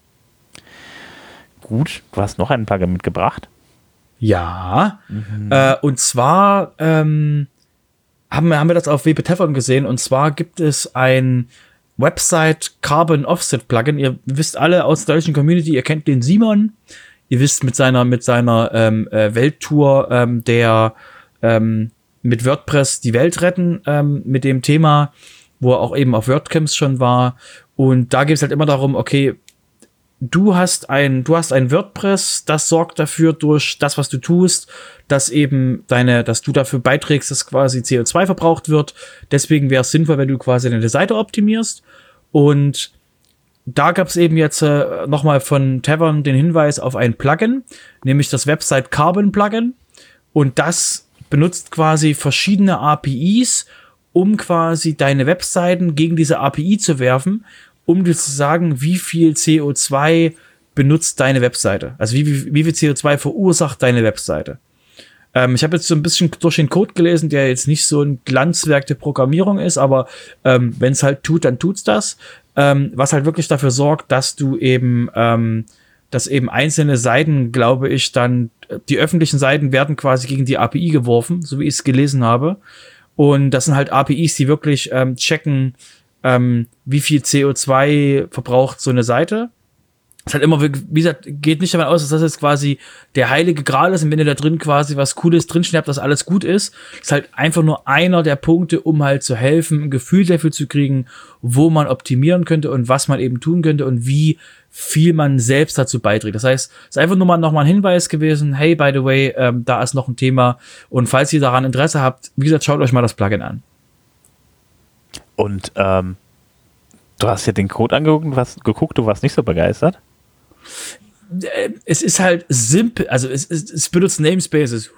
Gut, du hast noch einen Plugin mitgebracht. Ja, mhm. äh, und zwar ähm, haben, wir, haben wir das auf W P Tavern gesehen und zwar gibt es ein Website Carbon Offset Plugin. Ihr wisst alle aus der deutschen Community, ihr kennt den Simon. Ihr wisst mit seiner mit seiner ähm, äh, Welttour, ähm, der ähm, mit WordPress die Welt retten, ähm, mit dem Thema, wo er auch eben auf WordCamps schon war. Und da geht es halt immer darum, okay, du hast ein, du hast ein WordPress, das sorgt dafür durch das, was du tust, dass eben deine, dass du dafür beiträgst, dass quasi C O zwei verbraucht wird. Deswegen wäre es sinnvoll, wenn du quasi deine Seite optimierst. Und da gab es eben jetzt äh, nochmal von Tavern den Hinweis auf ein Plugin, nämlich das Website Carbon Plugin. Und das benutzt quasi verschiedene A P Is, um quasi deine Webseiten gegen diese A P I zu werfen, um dir zu sagen, wie viel C O zwei benutzt deine Webseite. Also wie, wie, wie viel C O zwei verursacht deine Webseite. Ähm, ich habe jetzt so ein bisschen durch den Code gelesen, der jetzt nicht so ein Glanzwerk der Programmierung ist, aber ähm, wenn es halt tut, dann tut's das. Ähm, was halt wirklich dafür sorgt, dass du eben, ähm, dass eben einzelne Seiten, glaube ich, dann, die öffentlichen Seiten werden quasi gegen die A P I geworfen, so wie ich es gelesen habe. Und das sind halt A P Is, die wirklich ähm, checken, Ähm, wie viel C O zwei verbraucht so eine Seite. Ist halt immer, wie gesagt, geht nicht davon aus, dass das jetzt quasi der heilige Gral ist und wenn ihr da drin quasi was Cooles drinstehen habt, dass alles gut ist. Ist halt einfach nur einer der Punkte, um halt zu helfen, ein Gefühl dafür zu kriegen, wo man optimieren könnte und was man eben tun könnte und wie viel man selbst dazu beiträgt. Das heißt, es ist einfach nur mal nochmal ein Hinweis gewesen, hey, by the way, ähm, da ist noch ein Thema und falls ihr daran Interesse habt, wie gesagt, schaut euch mal das Plugin an. Und ähm, du hast ja den Code angeguckt und was geguckt, du warst nicht so begeistert? Es ist halt simpel, also es, es, es benutzt Namespaces.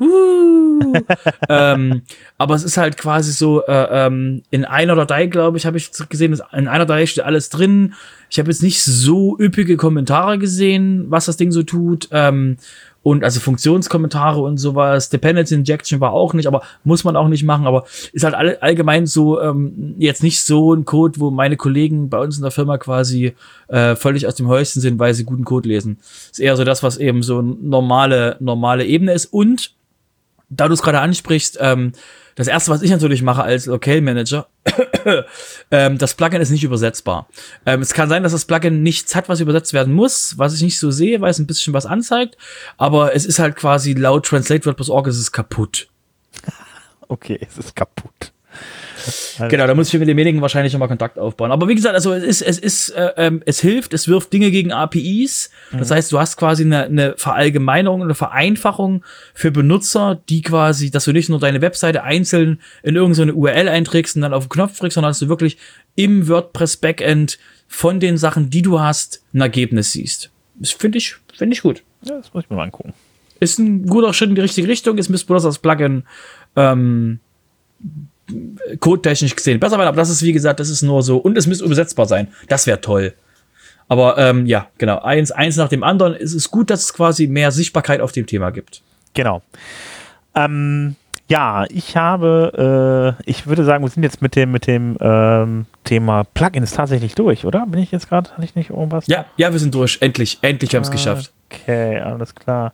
ähm, aber es ist halt quasi so, äh, ähm, in einer Datei, glaube ich, habe ich gesehen, in einer Datei steht alles drin. Ich habe jetzt nicht so üppige Kommentare gesehen, was das Ding so tut. Ähm, und also Funktionskommentare und sowas. Dependency Injection war auch nicht, aber muss man auch nicht machen. Aber ist halt all, allgemein so ähm, jetzt nicht so ein Code, wo meine Kollegen bei uns in der Firma quasi äh, völlig aus dem Häuschen sind, weil sie guten Code lesen. Ist eher so das, was eben so eine normale, normale Ebene ist. Und da du es gerade ansprichst, ähm, das erste, was ich natürlich mache als Locale Manager, ähm, das Plugin ist nicht übersetzbar. Ähm, es kann sein, dass das Plugin nichts hat, was übersetzt werden muss, was ich nicht so sehe, weil es ein bisschen was anzeigt, aber es ist halt quasi laut Translate WordPress Punkt org ist es kaputt. Okay, es ist kaputt. Genau, da muss ich mit demjenigen wahrscheinlich nochmal Kontakt aufbauen. Aber wie gesagt, also es ist, es ist, äh, ähm, es hilft, es wirft Dinge gegen A P Is. Das mhm. heißt, du hast quasi eine, eine Verallgemeinerung, eine Vereinfachung für Benutzer, die quasi, dass du nicht nur deine Webseite einzeln in irgendeine U R L einträgst und dann auf den Knopf drückst, sondern dass du wirklich im WordPress Backend von den Sachen, die du hast, ein Ergebnis siehst. Das finde ich, finde ich gut. Ja, das muss ich mir mal angucken. Ist ein guter Schritt in die richtige Richtung. Ist bloß das Plugin, ähm, codetechnisch gesehen besser werden, aber das ist, wie gesagt, das ist nur so, und es müsste übersetzbar sein. Das wäre toll. Aber ähm, ja, genau, eins, eins nach dem anderen. Es ist gut, dass es quasi mehr Sichtbarkeit auf dem Thema gibt. Genau. Ähm, ja, ich habe, äh, ich würde sagen, wir sind jetzt mit dem, mit dem ähm, Thema Plugins tatsächlich durch, oder? Bin ich jetzt gerade, hatte ich nicht irgendwas? Ja, ja, wir sind durch. Endlich, endlich haben wir es geschafft. Okay, alles klar.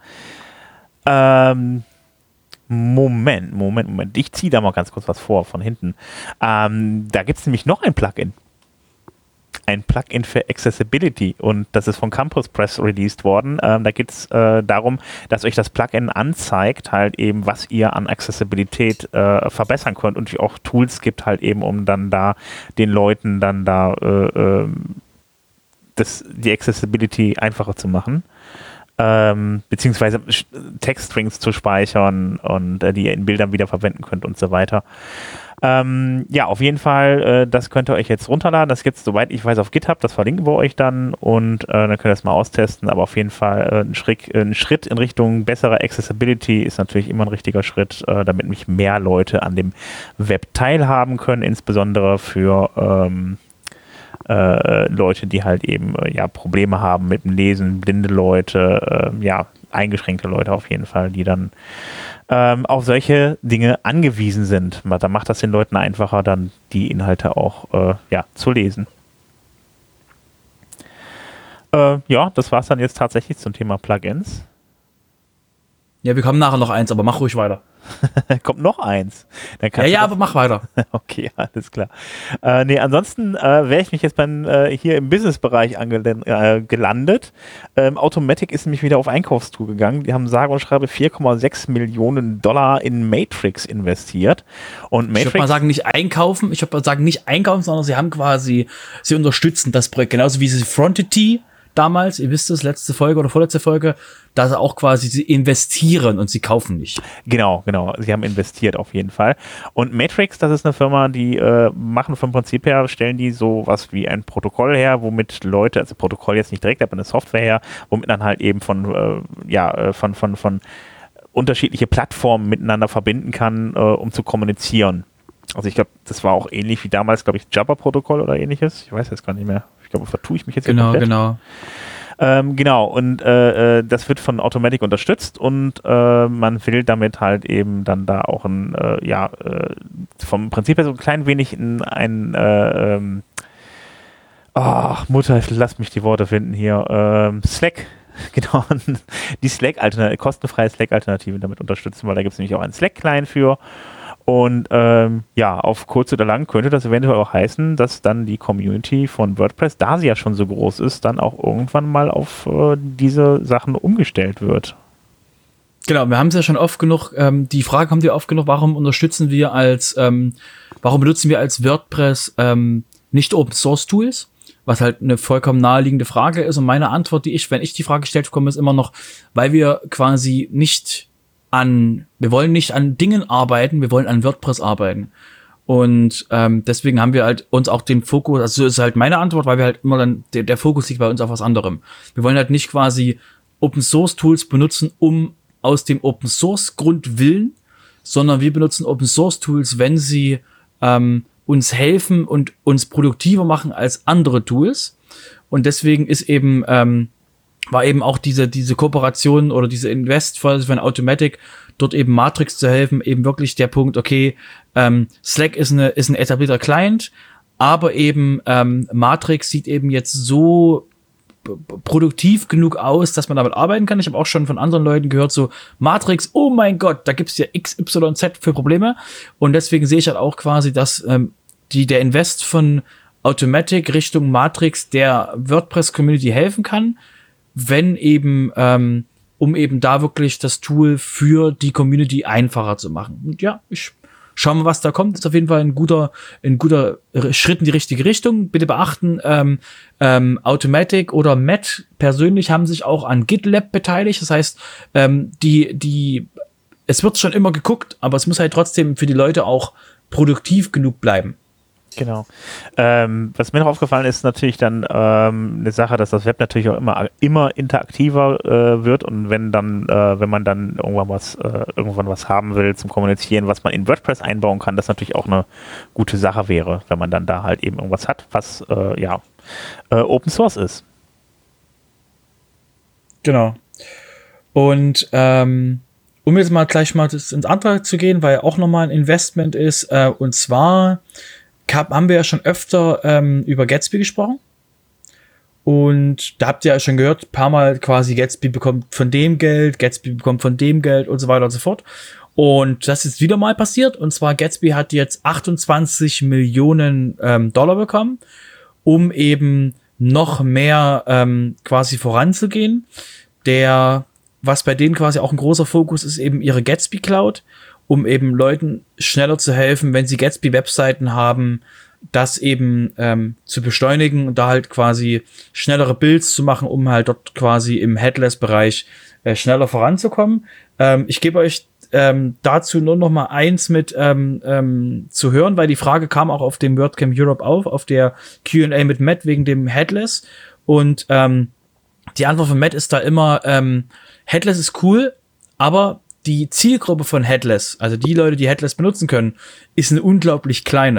Ähm, Moment, Moment, Moment. Ich ziehe da mal ganz kurz was vor von hinten. Ähm, da gibt es nämlich noch ein Plugin. Ein Plugin für Accessibility und das ist von Campus Press released worden. Ähm, da geht es äh, darum, dass euch das Plugin anzeigt, halt eben, was ihr an Accessibilität äh, verbessern könnt und auch Tools gibt halt eben, um dann da den Leuten dann da äh, äh, das, die Accessibility einfacher zu machen. Ähm, beziehungsweise Textstrings zu speichern und äh, die ihr in Bildern wieder verwenden könnt und so weiter. Ähm, ja, auf jeden Fall, äh, das könnt ihr euch jetzt runterladen. Das gibt es, soweit ich weiß, auf GitHub. Das verlinken wir euch dann und äh, dann könnt ihr das mal austesten. Aber auf jeden Fall äh, ein, Schritt, äh, ein Schritt in Richtung bessere Accessibility ist natürlich immer ein richtiger Schritt, äh, damit mich mehr Leute an dem Web teilhaben können, insbesondere für ähm, äh, Leute, die halt eben äh, ja Probleme haben mit dem Lesen, blinde Leute, äh, ja, eingeschränkte Leute auf jeden Fall, die dann ähm, auf solche Dinge angewiesen sind. Da macht das den Leuten einfacher, dann die Inhalte auch äh, ja, zu lesen. Äh, ja, das war es dann jetzt tatsächlich zum Thema Plugins. Ja, wir kommen nachher noch eins, aber mach ruhig weiter. Kommt noch eins. Dann Ja, ja, aber mach weiter. Okay, alles klar. Äh, nee, ansonsten äh, wäre ich mich jetzt beim, äh, hier im Business-Bereich angel- äh, gelandet. Ähm, Automatic ist nämlich wieder auf Einkaufstour gegangen. Die haben sage und schreibe vier Komma sechs Millionen Dollar in Matrix investiert. Und Matrix, ich würde mal sagen, nicht einkaufen. Ich würde mal sagen, nicht einkaufen, sondern sie haben quasi, sie unterstützen das Projekt. Genauso wie sie Frontity damals, ihr wisst es, letzte Folge oder vorletzte Folge, dass sie auch quasi sie investieren und sie kaufen nicht. Genau, genau. Sie haben investiert auf jeden Fall. Und Matrix, das ist eine Firma, die äh, machen vom Prinzip her, stellen die so was wie ein Protokoll her, womit Leute, also Protokoll jetzt nicht direkt, aber eine Software her, womit dann halt eben von, äh, ja, von, von, von unterschiedliche Plattformen miteinander verbinden kann, äh, um zu kommunizieren. Also ich glaube, das war auch ähnlich wie damals, glaube ich, Jabber-Protokoll oder ähnliches. Ich weiß jetzt gar nicht mehr. Ich glaube, vertue ich mich jetzt Genau, komplett. genau. Ähm, genau, und äh, das wird von Automatic unterstützt und äh, man will damit halt eben dann da auch ein, äh, ja, äh, vom Prinzip her so ein klein wenig in ein, äh, ähm, ach, Mutter, lass mich die Worte finden hier, ähm, Slack, genau, die Slack-Alternative, kostenfreie Slack-Alternative damit unterstützen, weil da gibt es nämlich auch einen Slack-Client für. Und ähm, ja, auf kurz oder lang könnte das eventuell auch heißen, dass dann die Community von WordPress, da sie ja schon so groß ist, dann auch irgendwann mal auf äh, diese Sachen umgestellt wird. Genau, wir haben es ja schon oft genug, ähm, die Frage kommt ja oft genug, warum unterstützen wir als, ähm, warum benutzen wir als WordPress ähm, nicht Open Source Tools? Was halt eine vollkommen naheliegende Frage ist. Und meine Antwort, die ich, wenn ich die Frage gestellt bekomme, ist immer noch, weil wir quasi nicht an, wir wollen nicht an Dingen arbeiten, wir wollen an WordPress arbeiten. Und ähm, deswegen haben wir halt uns auch den Fokus, also so ist halt meine Antwort, weil wir halt immer dann, der, der Fokus liegt bei uns auf was anderem. Wir wollen halt nicht quasi Open Source Tools benutzen, um aus dem Open Source Grund willen, sondern wir benutzen Open Source Tools, wenn sie ähm, uns helfen und uns produktiver machen als andere Tools. Und deswegen ist eben, ähm, war eben auch diese, diese Kooperation oder diese Invest von Automatic, dort eben Matrix zu helfen, eben wirklich der Punkt, okay, ähm, Slack ist eine, ist ein etablierter Client, aber eben, ähm, Matrix sieht eben jetzt so p- produktiv genug aus, dass man damit arbeiten kann. Ich habe auch schon von anderen Leuten gehört, so Matrix, oh mein Gott, da gibt's ja X Y Z für Probleme. Und deswegen sehe ich halt auch quasi, dass, ähm, die, der Invest von Automatic Richtung Matrix der WordPress-Community helfen kann, wenn eben, ähm, um eben da wirklich das Tool für die Community einfacher zu machen. Und ja, ich schau mal, was da kommt. Das ist auf jeden Fall ein guter, ein guter Schritt in die richtige Richtung. Bitte beachten, ähm, ähm, Automatic oder Matt persönlich haben sich auch an GitLab beteiligt. Das heißt, ähm, die, die, es wird schon immer geguckt, aber es muss halt trotzdem für die Leute auch produktiv genug bleiben. Genau. Ähm, was mir noch aufgefallen ist, natürlich dann ähm, eine Sache, dass das Web natürlich auch immer, immer interaktiver äh, wird und wenn dann, äh, wenn man dann irgendwann was, äh, irgendwann was haben will zum Kommunizieren, was man in WordPress einbauen kann, das natürlich auch eine gute Sache wäre, wenn man dann da halt eben irgendwas hat, was äh, ja äh, Open Source ist. Genau. Und ähm, um jetzt mal gleich mal ins andere zu gehen, weil auch nochmal ein Investment ist, äh, und zwar haben wir ja schon öfter ähm, über Gatsby gesprochen. Und da habt ihr ja schon gehört, ein paar Mal quasi Gatsby bekommt von dem Geld, Gatsby bekommt von dem Geld und so weiter und so fort. Und das ist wieder mal passiert. Und zwar Gatsby hat jetzt achtundzwanzig Millionen ähm, Dollar bekommen, um eben noch mehr ähm, quasi voranzugehen. Der, was bei denen quasi auch ein großer Fokus ist, eben ihre Gatsby Cloud, um eben Leuten schneller zu helfen, wenn sie Gatsby-Webseiten haben, das eben ähm, zu beschleunigen und da halt quasi schnellere Builds zu machen, um halt dort quasi im Headless-Bereich äh, schneller voranzukommen. Ähm, ich gebe euch ähm, dazu nur noch mal eins mit ähm, ähm, zu hören, weil die Frage kam auch auf dem WordCamp Europe auf, auf der Q and A mit Matt wegen dem Headless. Und ähm, die Antwort von Matt ist da immer, ähm, Headless ist cool, aber die Zielgruppe von Headless, also die Leute, die Headless benutzen können, ist eine unglaublich kleine.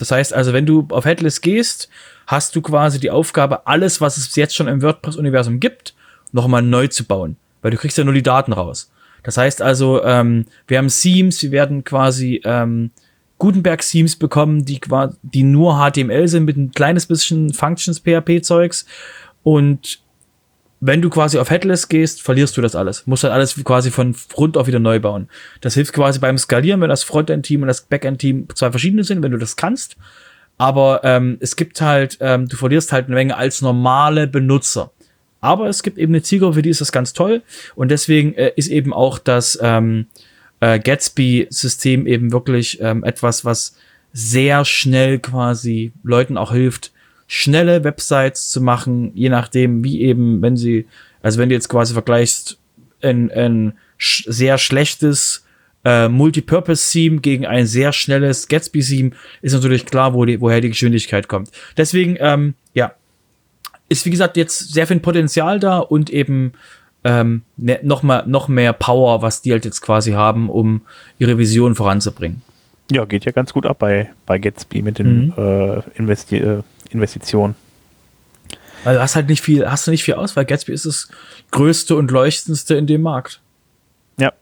Das heißt also, wenn du auf Headless gehst, hast du quasi die Aufgabe, alles, was es jetzt schon im WordPress-Universum gibt, nochmal neu zu bauen. Weil du kriegst ja nur die Daten raus. Das heißt also, ähm, wir haben Themes, wir werden quasi ähm, Gutenberg-Themes bekommen, die, die nur H T M L sind mit ein kleines bisschen Functions-P H P-Zeugs. Und wenn du quasi auf Headless gehst, verlierst du das alles. Musst halt alles quasi von Grund auf wieder neu bauen. Das hilft quasi beim Skalieren, wenn das Frontend-Team und das Backend-Team zwei verschiedene sind, wenn du das kannst. Aber ähm, es gibt halt, ähm, du verlierst halt eine Menge als normale Benutzer. Aber es gibt eben eine Zielgruppe, für die ist das ganz toll. Und deswegen äh, ist eben auch das ähm, äh, Gatsby-System eben wirklich ähm, etwas, was sehr schnell quasi Leuten auch hilft, schnelle Websites zu machen, je nachdem, wie eben, wenn sie, also wenn du jetzt quasi vergleichst, ein, ein sch- sehr schlechtes äh, Multipurpose-Theme gegen ein sehr schnelles Gatsby-Theme, ist natürlich klar, wo die, woher die Geschwindigkeit kommt. Deswegen, ähm, ja, ist wie gesagt jetzt sehr viel Potenzial da und eben ähm, ne, noch mal, noch mehr Power, was die halt jetzt quasi haben, um ihre Vision voranzubringen. Ja, geht ja ganz gut ab bei, bei Gatsby mit den Mhm. äh, Investi- äh, Investitionen. Weil du hast halt nicht viel, hast du nicht viel Auswahl. Gatsby ist das größte und leuchtendste in dem Markt. Ja.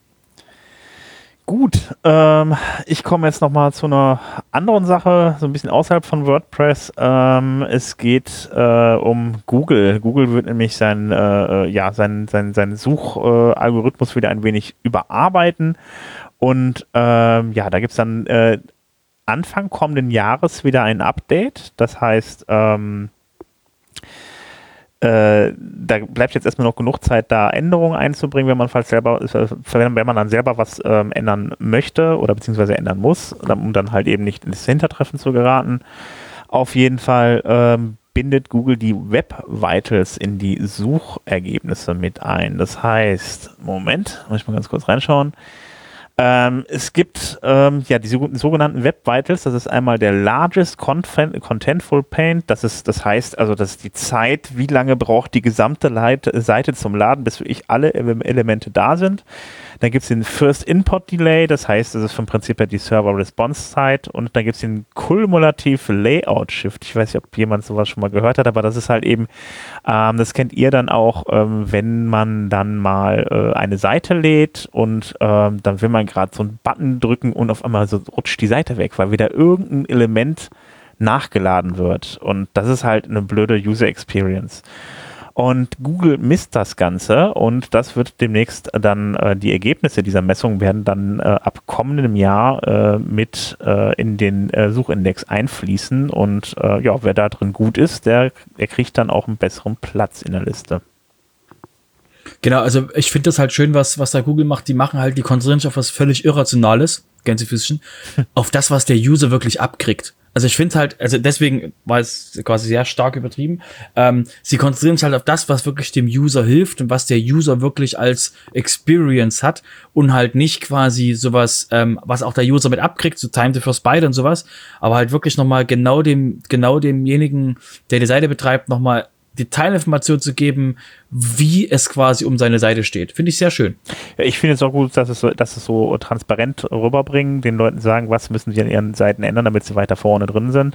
Gut, ähm, ich komme jetzt nochmal zu einer anderen Sache, so ein bisschen außerhalb von WordPress. Ähm, es geht äh, um Google. Google wird nämlich seinen äh, ja, sein, sein, sein Suchalgorithmus wieder ein wenig überarbeiten. Und ähm, ja, da gibt es dann äh, Anfang kommenden Jahres wieder ein Update. Das heißt, ähm, äh, da bleibt jetzt erstmal noch genug Zeit, da Änderungen einzubringen, wenn man falls selber, äh, wenn man dann selber was ähm, ändern möchte oder beziehungsweise ändern muss, um dann halt eben nicht ins Hintertreffen zu geraten. Auf jeden Fall ähm, bindet Google die Web Vitals in die Suchergebnisse mit ein. Das heißt, Moment, muss ich mal ganz kurz reinschauen. Ähm, es gibt ähm, ja die sogenannten Web Vitals, das ist einmal der Largest Contentful Paint, das ist, das heißt also, das ist die Zeit, wie lange braucht die gesamte Leit- Seite zum Laden, bis wirklich alle Elemente da sind. Dann gibt es den First Input Delay, das heißt, das ist vom Prinzip her die Server Response Zeit, und dann gibt es den Cumulative Layout Shift. Ich weiß nicht, ob jemand sowas schon mal gehört hat, aber das ist halt eben, ähm, das kennt ihr dann auch, ähm, wenn man dann mal äh, eine Seite lädt und ähm, dann will man gerade so einen Button drücken und auf einmal so rutscht die Seite weg, weil wieder irgendein Element nachgeladen wird. Und das ist halt eine blöde User Experience. Und Google misst das Ganze, und das wird demnächst dann, äh, die Ergebnisse dieser Messung werden dann äh, ab kommendem Jahr äh, mit äh, in den äh, Suchindex einfließen, und äh, ja, wer da drin gut ist, der, der kriegt dann auch einen besseren Platz in der Liste. Genau, also ich finde das halt schön, was, was da Google macht. Die machen halt, die konzentrieren sich auf was völlig Irrationales, Gänsefüßchen, auf das, was der User wirklich abkriegt. Also ich finde halt, also deswegen war es quasi sehr stark übertrieben. Ähm, sie konzentrieren sich halt auf das, was wirklich dem User hilft und was der User wirklich als Experience hat, und halt nicht quasi sowas, ähm, was auch der User mit abkriegt, so Time to First Byte und sowas, aber halt wirklich nochmal genau dem, genau demjenigen, der die Seite betreibt, nochmal Detailinformationen zu geben, wie es quasi um seine Seite steht. Finde ich sehr schön. Ja, ich finde es auch gut, dass es, so, dass es so transparent rüberbringen, den Leuten sagen, was müssen sie an ihren Seiten ändern, damit sie weiter vorne drin sind.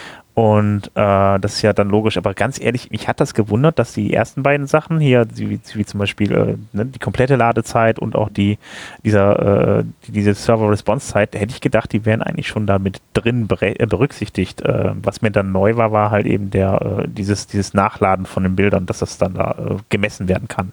Und äh, das ist ja dann logisch. Aber ganz ehrlich, mich hat das gewundert, dass die ersten beiden Sachen hier, wie, wie zum Beispiel äh, ne, die komplette Ladezeit und auch die dieser äh, die, diese Server-Response-Zeit, da hätte ich gedacht, die wären eigentlich schon da mit drin berücksichtigt. Äh, was mir dann neu war, war halt eben der äh, dieses dieses Nachladen von den Bildern, dass das dann da äh, gemessen werden kann.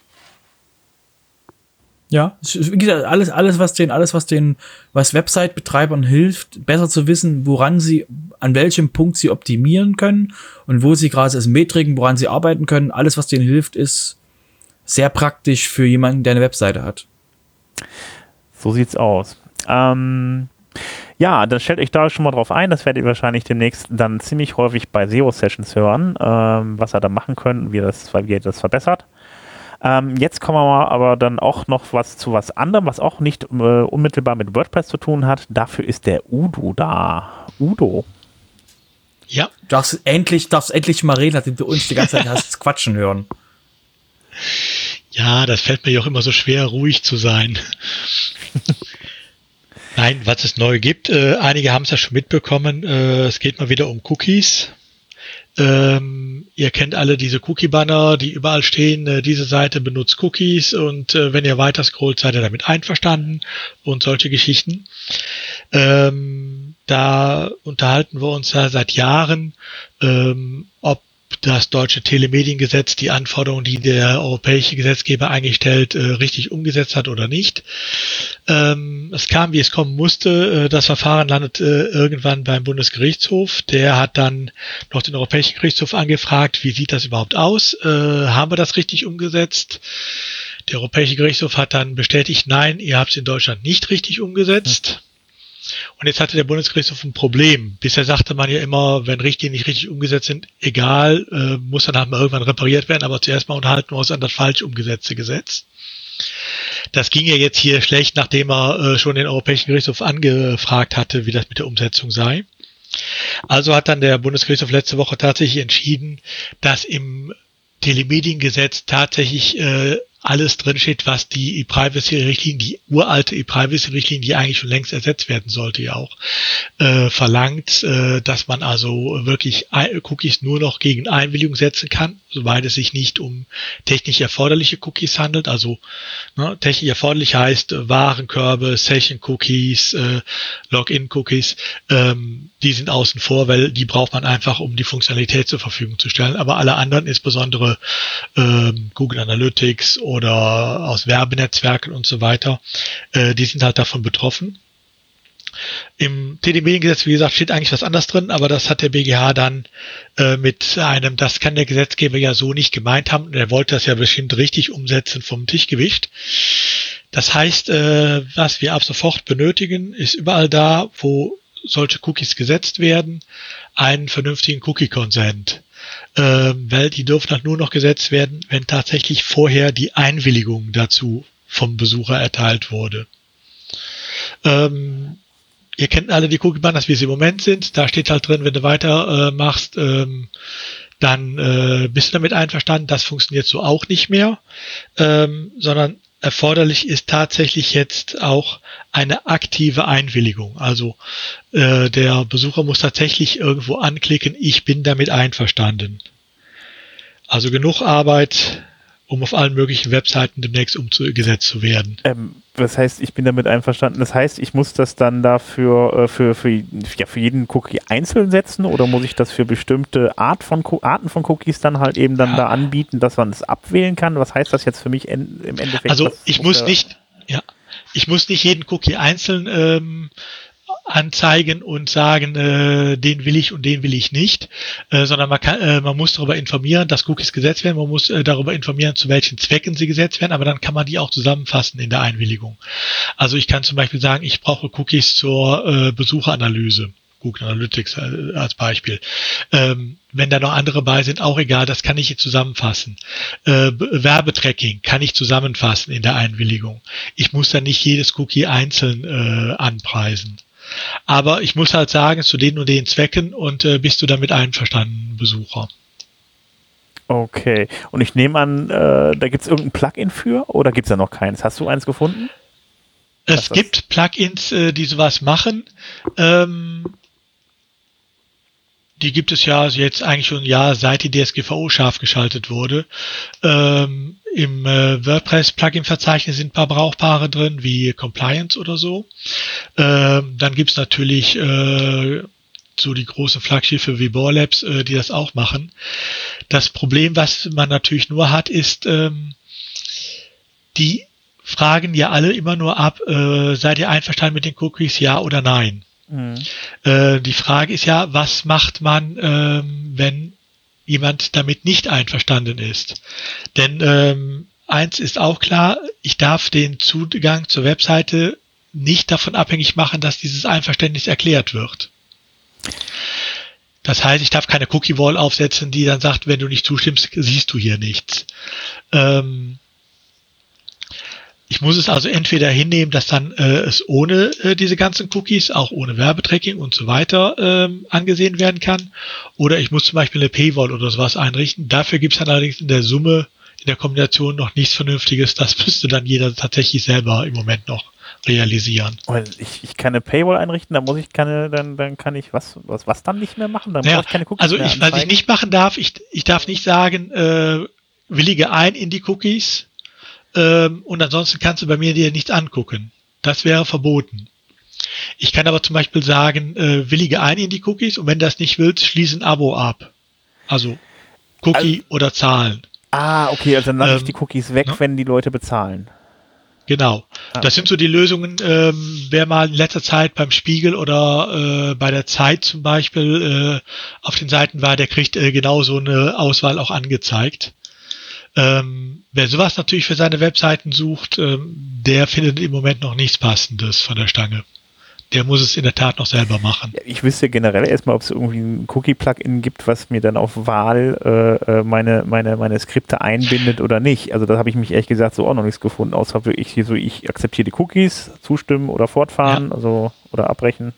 Ja, wie gesagt, alles, alles, was den, alles, was den, was Website-Betreibern hilft, besser zu wissen, woran sie, an welchem Punkt sie optimieren können und wo sie gerade als Metriken, woran sie arbeiten können. Alles, was denen hilft, ist sehr praktisch für jemanden, der eine Webseite hat. So sieht's aus. Ähm, ja, dann stellt euch da schon mal drauf ein. Das werdet ihr wahrscheinlich demnächst dann ziemlich häufig bei S E O-Sessions hören, ähm, was ihr da machen könnt, wie, das, wie ihr das verbessert. Ähm, jetzt kommen wir mal aber dann auch noch was zu was anderem, was auch nicht äh, unmittelbar mit WordPress zu tun hat. Dafür ist der Udo da. Udo. Ja. Du darfst endlich, darfst endlich mal reden, nachdem du uns die ganze Zeit hast quatschen hören. Ja, das fällt mir ja auch immer so schwer, ruhig zu sein. Nein, was es neu gibt, äh, einige haben es ja schon mitbekommen, äh, es geht mal wieder um Cookies. Ähm, ihr kennt alle diese Cookie-Banner, die überall stehen, äh, diese Seite benutzt Cookies und äh, wenn ihr weiter scrollt, seid ihr damit einverstanden und solche Geschichten. Ähm, da unterhalten wir uns ja seit Jahren, ähm, ob das deutsche Telemediengesetz die Anforderungen, die der europäische Gesetzgeber eigentlich stellt, äh, richtig umgesetzt hat oder nicht. Ähm, es kam, wie es kommen musste. Äh, das Verfahren landet äh, irgendwann beim Bundesgerichtshof. Der hat dann noch den Europäischen Gerichtshof angefragt, wie sieht das überhaupt aus? Äh, haben wir das richtig umgesetzt? Der Europäische Gerichtshof hat dann bestätigt, nein, ihr habt es in Deutschland nicht richtig umgesetzt. Und jetzt hatte der Bundesgerichtshof ein Problem. Bisher sagte man ja immer, wenn Richtlinien nicht richtig umgesetzt sind, egal, äh, muss dann halt mal irgendwann repariert werden, aber zuerst mal unterhalten wir uns an das falsch umgesetzte Gesetz. Das ging ja jetzt hier schlecht, nachdem er äh, schon den Europäischen Gerichtshof angefragt hatte, wie das mit der Umsetzung sei. Also hat dann der Bundesgerichtshof letzte Woche tatsächlich entschieden, dass im Telemediengesetz tatsächlich äh, alles drinsteht, was die E-Privacy-Richtlinie, die uralte E-Privacy-Richtlinie, die eigentlich schon längst ersetzt werden sollte, ja auch, äh, verlangt, äh, dass man also wirklich Cookies nur noch gegen Einwilligung setzen kann, soweit es sich nicht um technisch erforderliche Cookies handelt. Also ne, technisch erforderlich heißt äh, Warenkörbe, Session-Cookies, äh, Login-Cookies, ähm, die sind außen vor, weil die braucht man einfach, um die Funktionalität zur Verfügung zu stellen. Aber alle anderen, insbesondere ähm, Google Analytics oder aus Werbenetzwerken und so weiter, äh, die sind halt davon betroffen. Im Telemediengesetz, wie gesagt, steht eigentlich was anderes drin, aber das hat der B G H dann äh, mit einem, das kann der Gesetzgeber ja so nicht gemeint haben, und er wollte das ja bestimmt richtig umsetzen, vom Tisch gewischt. Das heißt, äh, was wir ab sofort benötigen, ist überall da, wo solche Cookies gesetzt werden, einen vernünftigen Cookie-Consent. Ähm, weil die dürfen halt nur noch gesetzt werden, wenn tatsächlich vorher die Einwilligung dazu vom Besucher erteilt wurde. Ähm, ihr kennt alle die Cookie-Banners, wie sie im Moment sind. Da steht halt drin, wenn du weiter äh, machst, ähm, dann äh, bist du damit einverstanden. Das funktioniert so auch nicht mehr, ähm, sondern erforderlich ist tatsächlich jetzt auch eine aktive Einwilligung. Also äh, der Besucher muss tatsächlich irgendwo anklicken, ich bin damit einverstanden. Also genug Arbeit, um auf allen möglichen Webseiten demnächst umgesetzt zu werden. Ähm, das heißt, ich bin damit einverstanden. Das heißt, ich muss das dann dafür äh, für, für, ja, für jeden Cookie einzeln setzen, oder muss ich das für bestimmte Art von Arten von Cookies dann halt eben dann ja. da anbieten, dass man es abwählen kann? Was heißt das jetzt für mich en, im Endeffekt? Also ich muss nicht, ja, ich muss nicht jeden Cookie einzeln ähm, anzeigen und sagen, äh, den will ich und den will ich nicht, äh, sondern man kann, äh, man muss darüber informieren, dass Cookies gesetzt werden, man muss äh, darüber informieren, zu welchen Zwecken sie gesetzt werden, aber dann kann man die auch zusammenfassen in der Einwilligung. Also ich kann zum Beispiel sagen, ich brauche Cookies zur äh, Besucheranalyse, Google Analytics äh, als Beispiel. Ähm, wenn da noch andere bei sind, auch egal, das kann ich hier zusammenfassen. Äh, Werbetracking kann ich zusammenfassen in der Einwilligung. Ich muss dann nicht jedes Cookie einzeln äh, anpreisen. Aber ich muss halt sagen, zu den und den Zwecken, und äh, bist du damit einverstanden, Besucher? Okay. Und ich nehme an, äh, da gibt es irgendein Plugin für, oder gibt es da noch keins? Hast du eins gefunden? Es gibt Plugins, äh, die sowas machen. Ähm, die gibt es ja jetzt eigentlich schon ein Jahr, seit die D S G V O scharf geschaltet wurde. Ähm, Im äh, WordPress-Plugin-Verzeichnis sind ein paar brauchbare drin, wie Compliance oder so. Ähm, dann gibt's natürlich äh, so die großen Flaggschiffe wie Borlabs, äh, die das auch machen. Das Problem, was man natürlich nur hat, ist, ähm, die fragen ja alle immer nur ab, äh, seid ihr einverstanden mit den Cookies, ja oder nein? Mhm. Äh, die Frage ist ja, was macht man, ähm, wenn jemand damit nicht einverstanden ist? Denn ähm, eins ist auch klar, ich darf den Zugang zur Webseite nicht davon abhängig machen, dass dieses Einverständnis erklärt wird. Das heißt, ich darf keine Cookie-Wall aufsetzen, die dann sagt, wenn du nicht zustimmst, siehst du hier nichts. Ähm, Ich muss es also entweder hinnehmen, dass dann äh, es ohne äh, diese ganzen Cookies, auch ohne Werbetracking und so weiter ähm, angesehen werden kann, oder ich muss zum Beispiel eine Paywall oder sowas einrichten. Dafür gibt es dann allerdings in der Summe in der Kombination noch nichts Vernünftiges. Das müsste dann jeder tatsächlich selber im Moment noch realisieren. Ich, ich kann eine Paywall einrichten, dann muss ich keine, dann, dann kann ich was, was, was dann nicht mehr machen? Dann Ja, brauche ich keine Cookies also mehr ich, was ich nicht machen darf, ich, ich darf nicht sagen, äh, willige ein in die Cookies ähm, und ansonsten kannst du bei mir dir nichts angucken. Das wäre verboten. Ich kann aber zum Beispiel sagen, äh, willige ein in die Cookies und wenn du das nicht willst, schließe ein Abo ab. Also Cookie also, oder Zahlen. Ah, okay, also dann lasse ähm, ich die Cookies weg, ne? Wenn die Leute bezahlen. Genau. Ah, das sind so die Lösungen, ähm, wer mal in letzter Zeit beim Spiegel oder äh, bei der Zeit zum Beispiel äh, auf den Seiten war, der kriegt äh, genau so eine Auswahl auch angezeigt. Ähm, wer sowas natürlich für seine Webseiten sucht, ähm, der findet im Moment noch nichts Passendes von der Stange. Der muss es in der Tat noch selber machen. Ja, ich wüsste generell erstmal, ob es irgendwie ein Cookie-Plugin gibt, was mir dann auf Wahl äh, meine, meine, meine Skripte einbindet oder nicht. Also da habe ich mich ehrlich gesagt so auch noch nichts gefunden, außer wirklich hier so, ich akzeptiere die Cookies, zustimmen oder fortfahren, ja. also oder abbrechen.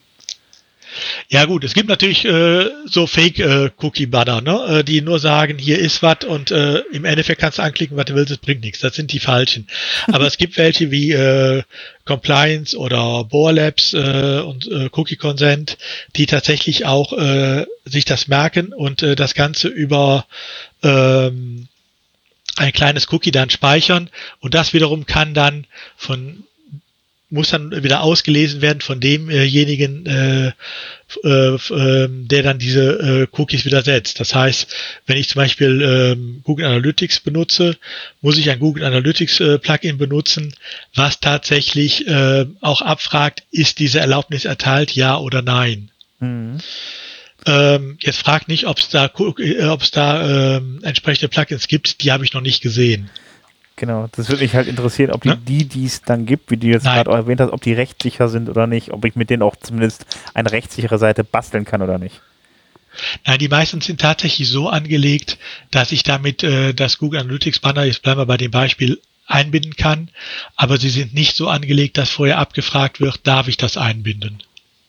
Ja gut, es gibt natürlich äh, so Fake-Cookie-Banner, ne? äh, die nur sagen, hier ist was und äh, im Endeffekt kannst du anklicken, was du willst, es bringt nichts. Das sind die falschen. Aber es gibt welche wie äh, Compliance oder Borlabs äh, und äh, Cookie Consent, die tatsächlich auch äh, sich das merken und äh, das Ganze über ähm, ein kleines Cookie dann speichern und das wiederum kann dann von muss dann wieder ausgelesen werden von demjenigen, äh, äh, äh, der dann diese äh, Cookies wieder setzt. Das heißt, wenn ich zum Beispiel äh, Google Analytics benutze, muss ich ein Google Analytics äh, Plugin benutzen, was tatsächlich äh, auch abfragt, ist diese Erlaubnis erteilt, ja oder nein. Mhm. Ähm, jetzt fragt nicht, ob es da, ob es da äh, entsprechende Plugins gibt, die habe ich noch nicht gesehen. Genau, das würde mich halt interessieren, ob die, ne? die, die es dann gibt, wie du jetzt gerade erwähnt hast, ob die rechtssicher sind oder nicht, ob ich mit denen auch zumindest eine rechtssichere Seite basteln kann oder nicht. Nein, die meisten sind tatsächlich so angelegt, dass ich damit äh, das Google Analytics Banner, jetzt bleiben wir bei dem Beispiel, einbinden kann, aber sie sind nicht so angelegt, dass vorher abgefragt wird, darf ich das einbinden?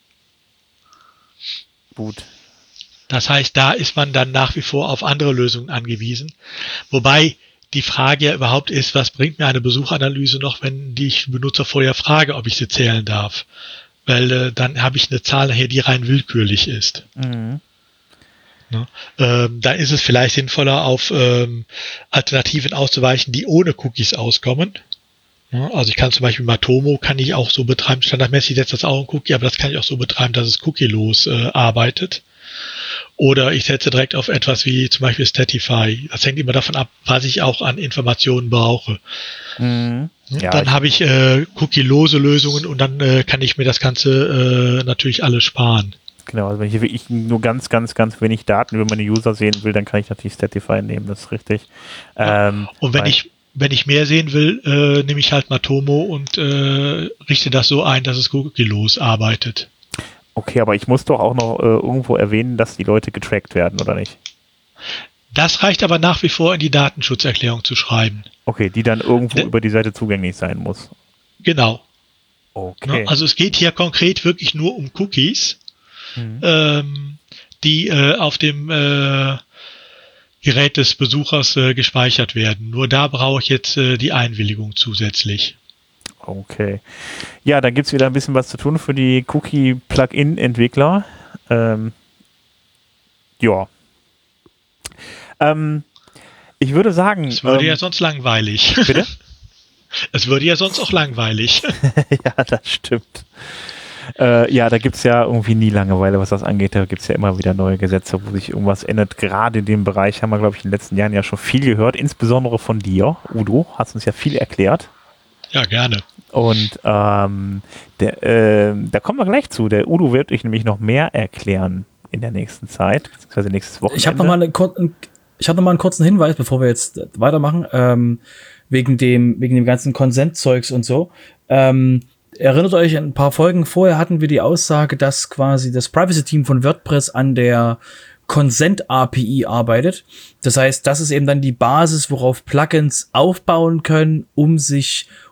Gut. Das heißt, da ist man dann nach wie vor auf andere Lösungen angewiesen, wobei die Frage ja überhaupt ist, was bringt mir eine Besuchanalyse noch, wenn die ich Benutzer vorher frage, ob ich sie zählen darf? Weil äh, dann habe ich eine Zahl nachher, die rein willkürlich ist. Mhm. Ne? Ähm, da ist es vielleicht sinnvoller, auf ähm, Alternativen auszuweichen, die ohne Cookies auskommen. Ne? Also ich kann zum Beispiel Matomo, kann ich auch so betreiben, standardmäßig setzt das auch ein Cookie, aber das kann ich auch so betreiben, dass es cookielos äh, arbeitet. Oder ich setze direkt auf etwas wie zum Beispiel Statify. Das hängt immer davon ab, was ich auch an Informationen brauche. Mhm. Ja, dann habe ich äh, cookie-lose Lösungen und dann äh, kann ich mir das Ganze äh, natürlich alles sparen. Genau, also wenn ich wirklich nur ganz, ganz, ganz wenig Daten über meine User sehen will, dann kann ich natürlich Statify nehmen, das ist richtig. Ja. Ähm, und wenn ich wenn ich mehr sehen will, äh, nehme ich halt Matomo und äh, richte das so ein, dass es cookie-los arbeitet. Okay, aber ich muss doch auch noch äh, irgendwo erwähnen, dass die Leute getrackt werden, oder nicht? Das reicht aber nach wie vor in die Datenschutzerklärung zu schreiben. Okay, die dann irgendwo De- über die Seite zugänglich sein muss. Genau. Okay. Also es geht hier konkret wirklich nur um Cookies, mhm. ähm, die äh, auf dem äh, Gerät des Besuchers äh, gespeichert werden. Nur da brauche ich jetzt äh, die Einwilligung zusätzlich. Okay. Ja, da gibt es wieder ein bisschen was zu tun für die Cookie-Plugin-Entwickler. Ähm, ja. Ähm, ich würde sagen... Es würde ähm, ja sonst langweilig. Bitte? Es würde ja sonst auch langweilig. Ja, das stimmt. Äh, ja, da gibt es ja irgendwie nie Langeweile, was das angeht. Da gibt es ja immer wieder neue Gesetze, wo sich irgendwas ändert. Gerade in dem Bereich haben wir, glaube ich, in den letzten Jahren ja schon viel gehört. Insbesondere von dir, Udo. Hast uns ja viel erklärt. Ja, gerne. Und ähm, der, äh, da kommen wir gleich zu. Der Udo wird euch nämlich noch mehr erklären in der nächsten Zeit, beziehungsweise nächstes Wochenende. Ich habe noch mal eine, ich habe noch mal einen kurzen Hinweis, bevor wir jetzt weitermachen, ähm, wegen dem wegen dem ganzen Consent-Zeugs und so. Ähm, erinnert euch, ein paar Folgen vorher hatten wir die Aussage, dass quasi das Privacy-Team von WordPress an der Consent-A P I arbeitet. Das heißt, das ist eben dann die Basis, worauf Plugins aufbauen können, um sich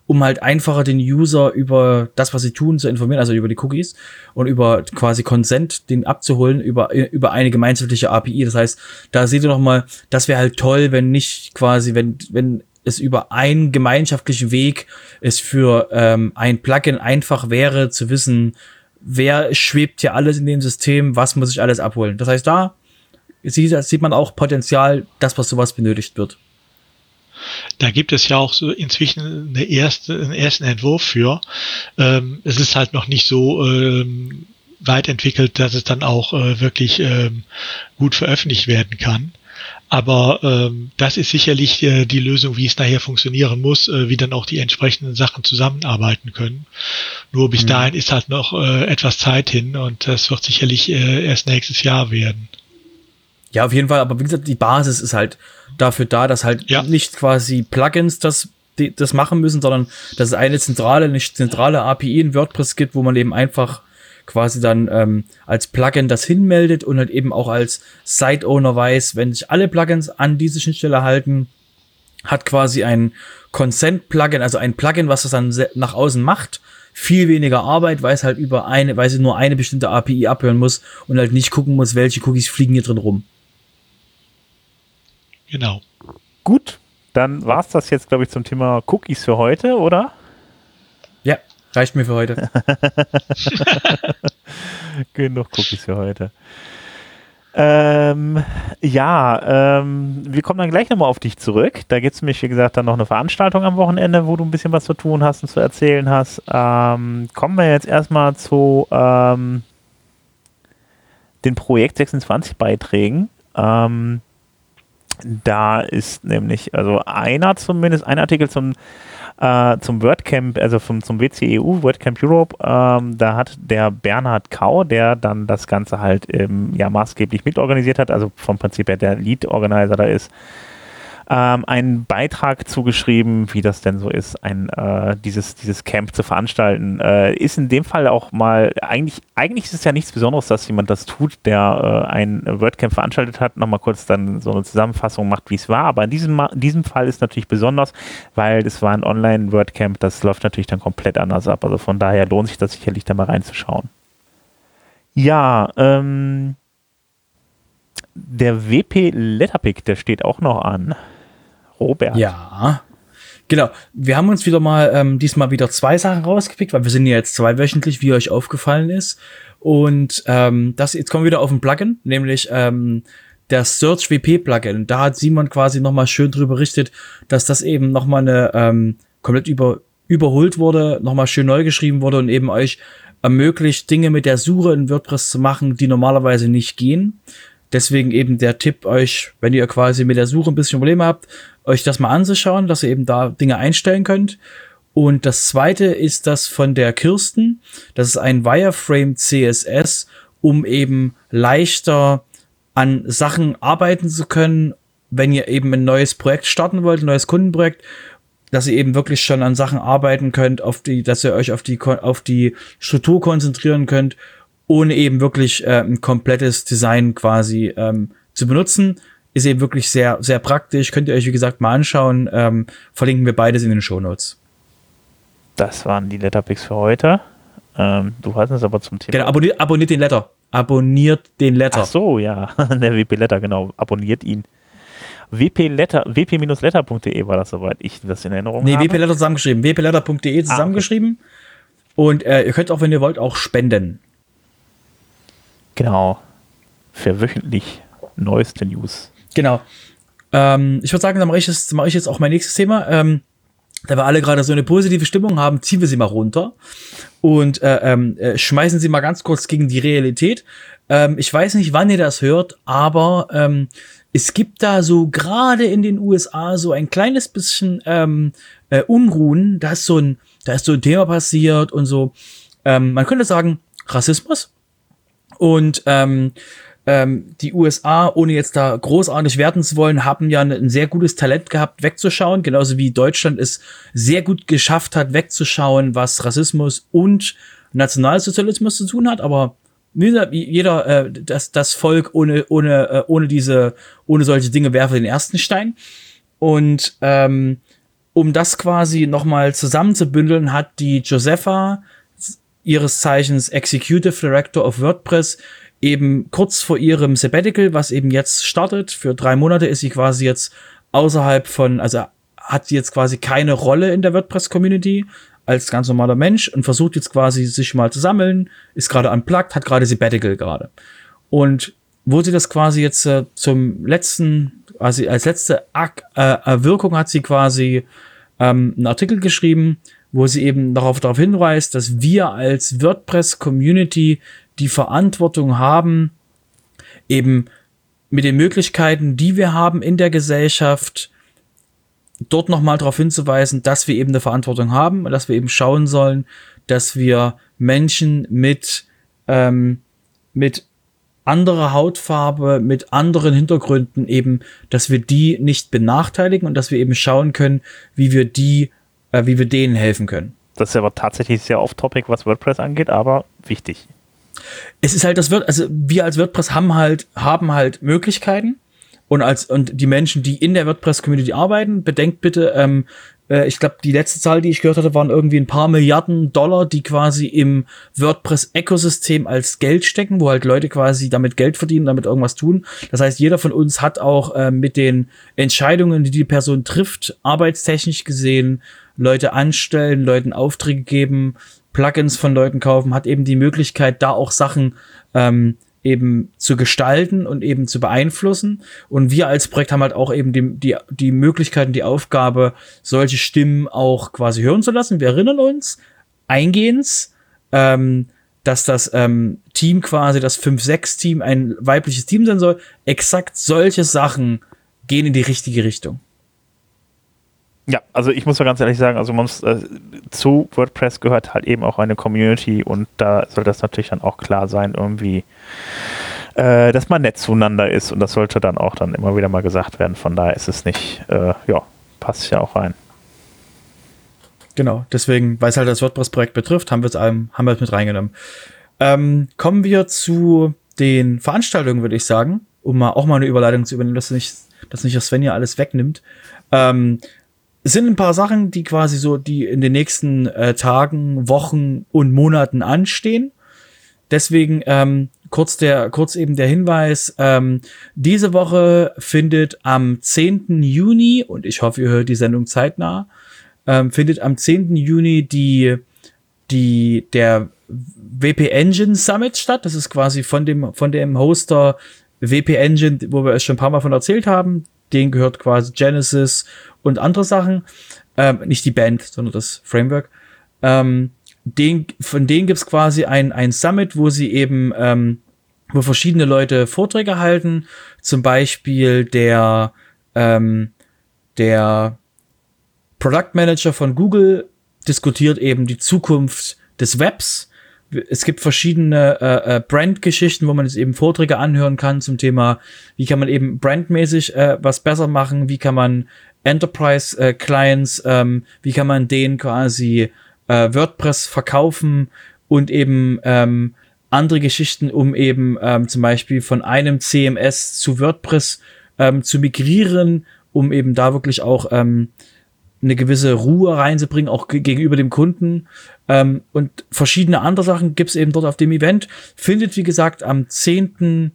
um halt einfacher den User über das, was sie tun, zu informieren, also über die Cookies und über quasi Consent, den abzuholen, über, über eine gemeinschaftliche A P I. Das heißt, da seht ihr nochmal, das wäre halt toll, wenn nicht quasi, wenn, wenn es über einen gemeinschaftlichen Weg es für ähm, ein Plugin einfach wäre, zu wissen, wer schwebt hier alles in dem System, was muss ich alles abholen. Das heißt, da sieht, sieht man auch Potenzial, dass was sowas benötigt wird. Da gibt es ja auch so inzwischen eine erste, einen ersten Entwurf für. Ähm, es ist halt noch nicht so ähm, weit entwickelt, dass es dann auch äh, wirklich ähm, gut veröffentlicht werden kann. Aber ähm, das ist sicherlich äh, die Lösung, wie es nachher funktionieren muss, äh, wie dann auch die entsprechenden Sachen zusammenarbeiten können. Nur bis mhm. dahin ist halt noch äh, etwas Zeit hin und das wird sicherlich äh, erst nächstes Jahr werden. Ja, auf jeden Fall, aber wie gesagt, die Basis ist halt dafür da, dass halt ja. nicht quasi Plugins das, die, das machen müssen, sondern dass es eine zentrale, eine zentrale A P I in WordPress gibt, wo man eben einfach quasi dann ähm, als Plugin das hinmeldet und halt eben auch als Site-Owner weiß, wenn sich alle Plugins an diese Schnittstelle halten, hat quasi ein Consent-Plugin, also ein Plugin, was das dann nach außen macht, viel weniger Arbeit, weil es halt über eine, weil sie nur eine bestimmte A P I abhören muss und halt nicht gucken muss, welche Cookies fliegen hier drin rum. Genau. Gut, dann war's das jetzt, glaube ich, zum Thema Cookies für heute, oder? Ja, reicht mir für heute. Genug Cookies für heute. Ähm, ja, ähm, wir kommen dann gleich nochmal auf dich zurück. Da gibt es nämlich, wie gesagt, dann noch eine Veranstaltung am Wochenende, wo du ein bisschen was zu tun hast und zu erzählen hast. Ähm, kommen wir jetzt erstmal zu ähm, den Projekt sechsundzwanzig Beiträgen. Ähm, Da ist nämlich, also einer zumindest, ein Artikel zum, äh, zum WordCamp, also vom, zum W C E U, WordCamp Europe, ähm, da hat der Bernhard Kau, der dann das Ganze halt ähm, ja maßgeblich mitorganisiert hat, also vom Prinzip her der Lead-Organizer da ist, ähm, einen Beitrag zugeschrieben, wie das denn so ist, ein äh, dieses, dieses Camp zu veranstalten. Äh, ist in dem Fall auch mal, eigentlich, eigentlich ist es ja nichts Besonderes, dass jemand das tut, der äh, ein WordCamp veranstaltet hat, nochmal kurz dann so eine Zusammenfassung macht, wie es war, aber in diesem, in diesem Fall ist natürlich besonders, weil das war ein Online-WordCamp, das läuft natürlich dann komplett anders ab, also von daher lohnt sich das sicherlich da mal reinzuschauen. Ja, ähm, der W P Letterpick, der steht auch noch an. Robert. Ja, genau. Wir haben uns wieder mal, ähm, diesmal wieder zwei Sachen rausgepickt, weil wir sind ja jetzt zweiwöchentlich, wie euch aufgefallen ist. Und ähm, das jetzt kommen wir wieder auf ein Plugin, nämlich ähm, der Search W P Plugin. Da hat Simon quasi nochmal schön drüber berichtet, dass das eben nochmal eine ähm, komplett über, überholt wurde, nochmal schön neu geschrieben wurde und eben euch ermöglicht, Dinge mit der Suche in WordPress zu machen, die normalerweise nicht gehen. Deswegen eben der Tipp euch, wenn ihr quasi mit der Suche ein bisschen Probleme habt, euch das mal anzuschauen, dass ihr eben da Dinge einstellen könnt. Und das zweite ist das von der Kirsten. Das ist ein Wireframe C S S, um eben leichter an Sachen arbeiten zu können, wenn ihr eben ein neues Projekt starten wollt, ein neues Kundenprojekt, dass ihr eben wirklich schon an Sachen arbeiten könnt, auf die, dass ihr euch auf die, auf die Struktur konzentrieren könnt, ohne eben wirklich äh, ein komplettes Design quasi ähm, zu benutzen. Ist eben wirklich sehr, sehr praktisch. Könnt ihr euch, wie gesagt, mal anschauen. Ähm, verlinken wir beides in den Shownotes. Das waren die Letterpicks für heute. Ähm, du hast es aber zum Thema. Genau, abonniert, abonniert den Letter. Abonniert den Letter. Ach so, ja. Der W P Letter, genau. Abonniert ihn. W P Letter, w p Bindestrich letter punkt de war das, soweit ich das in Erinnerung nee, habe. Nee, W P Letter zusammengeschrieben. w p letter punkt de zusammengeschrieben. Ah, okay. Und äh, ihr könnt auch, wenn ihr wollt, auch spenden. Genau. Für wöchentlich neueste News. Genau. Ähm, ich würde sagen, dann mache ich, das, mache ich jetzt auch mein nächstes Thema. Ähm, da wir alle gerade so eine positive Stimmung haben, ziehen wir sie mal runter und äh, äh, schmeißen sie mal ganz kurz gegen die Realität. Ähm, ich weiß nicht, wann ihr das hört, aber ähm, es gibt da so gerade in den U S A so ein kleines bisschen ähm, äh, Unruhen. Da ist so ein, da ist so ein Thema passiert und so. Ähm, man könnte sagen Rassismus. Und ähm, ähm, die U S A, ohne jetzt da großartig werten zu wollen, haben ja ein, ein sehr gutes Talent gehabt, wegzuschauen, genauso wie Deutschland es sehr gut geschafft hat, wegzuschauen, was Rassismus und Nationalsozialismus zu tun hat. Aber jeder, jeder äh, das, das Volk ohne ohne äh, ohne diese ohne solche Dinge werfe den ersten Stein. Und ähm, um das quasi nochmal zusammenzubündeln, hat die Josepha, ihres Zeichens Executive Director of WordPress, eben kurz vor ihrem Sabbatical, was eben jetzt startet, für drei Monate ist sie quasi jetzt außerhalb von, also hat sie jetzt quasi keine Rolle in der WordPress-Community als ganz normaler Mensch und versucht jetzt quasi sich mal zu sammeln, ist gerade unplugged, hat gerade Sabbatical gerade. Und wo sie das quasi jetzt äh, zum letzten, also als letzte Ak- äh, Wirkung hat sie quasi ähm, einen Artikel geschrieben, wo sie eben darauf, darauf hinweist, dass wir als WordPress-Community die Verantwortung haben, eben mit den Möglichkeiten, die wir haben in der Gesellschaft, dort nochmal darauf hinzuweisen, dass wir eben eine Verantwortung haben und dass wir eben schauen sollen, dass wir Menschen mit, ähm, mit anderer Hautfarbe, mit anderen Hintergründen eben, dass wir die nicht benachteiligen und dass wir eben schauen können, wie wir die, äh, wie wir denen helfen können. Das ist aber tatsächlich sehr off-topic, was WordPress angeht, aber wichtig. Es ist halt das Word, also wir als WordPress haben halt, haben halt Möglichkeiten und als, und die Menschen, die in der WordPress-Community arbeiten, bedenkt bitte, ähm, äh, ich glaube, die letzte Zahl, die ich gehört hatte, waren irgendwie ein paar Milliarden Dollar, die quasi im WordPress-Ökosystem als Geld stecken, wo halt Leute quasi damit Geld verdienen, damit irgendwas tun. Das heißt, jeder von uns hat auch äh, mit den Entscheidungen, die die Person trifft, arbeitstechnisch gesehen, Leute anstellen, Leuten Aufträge geben, Plugins von Leuten kaufen, hat eben die Möglichkeit, da auch Sachen ähm, eben zu gestalten und eben zu beeinflussen. Und wir als Projekt haben halt auch eben die, die, die Möglichkeit und die Aufgabe, solche Stimmen auch quasi hören zu lassen. Wir erinnern uns eingehend, ähm, dass das ähm, Team quasi, das fünf sechs Team, ein weibliches Team sein soll. Exakt solche Sachen gehen in die richtige Richtung. Ja, also ich muss mal ganz ehrlich sagen, also man muss, äh, zu WordPress gehört halt eben auch eine Community und da soll das natürlich dann auch klar sein, irgendwie, äh, dass man nett zueinander ist und das sollte dann auch dann immer wieder mal gesagt werden. Von daher ist es nicht, äh, ja, passt ja auch rein. Genau, deswegen, weil es halt das WordPress-Projekt betrifft, haben wir es haben wir es mit reingenommen. Ähm, kommen wir zu den Veranstaltungen, würde ich sagen, um mal auch mal eine Überleitung zu übernehmen, dass nicht, dass nicht das Sven hier alles wegnimmt. Ähm, Es sind ein paar Sachen, die quasi so, die in den nächsten äh, Tagen, Wochen und Monaten anstehen. Deswegen ähm, kurz der, kurz eben der Hinweis, ähm, diese Woche findet am zehnten Juni, und ich hoffe, ihr hört die Sendung zeitnah, ähm, findet am zehnten Juni die, die, der W P Engine Summit statt. Das ist quasi von dem, von dem Hoster W P Engine, wo wir es schon ein paar Mal von erzählt haben. Den gehört quasi Genesis und andere Sachen. Ähm, nicht die Band, sondern das Framework. Ähm, den, von denen gibt's quasi ein, ein Summit, wo sie eben, ähm, wo verschiedene Leute Vorträge halten. Zum Beispiel der, ähm, der Product Manager von Google diskutiert eben die Zukunft des Webs. Es gibt verschiedene äh, Brand-Geschichten, wo man jetzt eben Vorträge anhören kann zum Thema, wie kann man eben brandmäßig äh, was besser machen, wie kann man Enterprise-Clients, äh, ähm, wie kann man denen quasi äh, WordPress verkaufen und eben ähm, andere Geschichten, um eben ähm, zum Beispiel von einem C M S zu WordPress ähm, zu migrieren, um eben da wirklich auch ähm, eine gewisse Ruhe reinzubringen, auch g- gegenüber dem Kunden. Ähm, und verschiedene andere Sachen gibt's eben dort auf dem Event. Findet, wie gesagt, am zehnten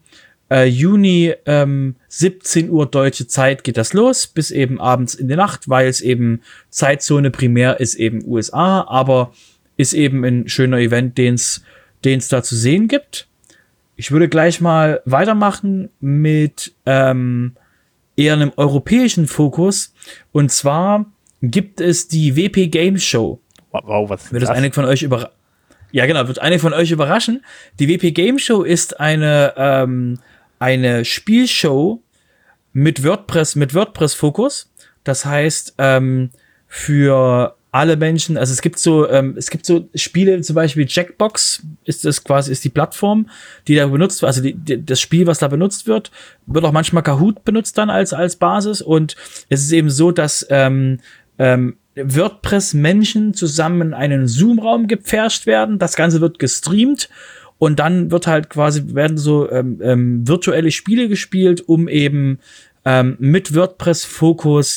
Juni, ähm, siebzehn Uhr deutsche Zeit geht das los, bis eben abends in die Nacht, weil es eben Zeitzone primär ist eben U S A, aber ist eben ein schöner Event, den es den es da zu sehen gibt. Ich würde gleich mal weitermachen mit ähm, eher einem europäischen Fokus. Und zwar gibt es die W P Games Show. Wow, was ist Wird das das? einige von euch über Ja, genau, wird einige von euch überraschen. Die W P Games Show ist eine ähm, eine Spielshow mit WordPress mit WordPress-Fokus. Das heißt, ähm, für alle Menschen, also es gibt so ähm, es gibt so Spiele, zum Beispiel Jackbox ist das quasi ist die Plattform, die da benutzt wird, also die, die, das Spiel, was da benutzt wird, wird auch manchmal Kahoot benutzt dann als als Basis und es ist eben so, dass ähm, ähm, WordPress-Menschen zusammen in einen Zoom-Raum gepfercht werden. Das Ganze wird gestreamt und dann wird halt quasi, werden so ähm, ähm, virtuelle Spiele gespielt, um eben ähm, mit WordPress-Fokus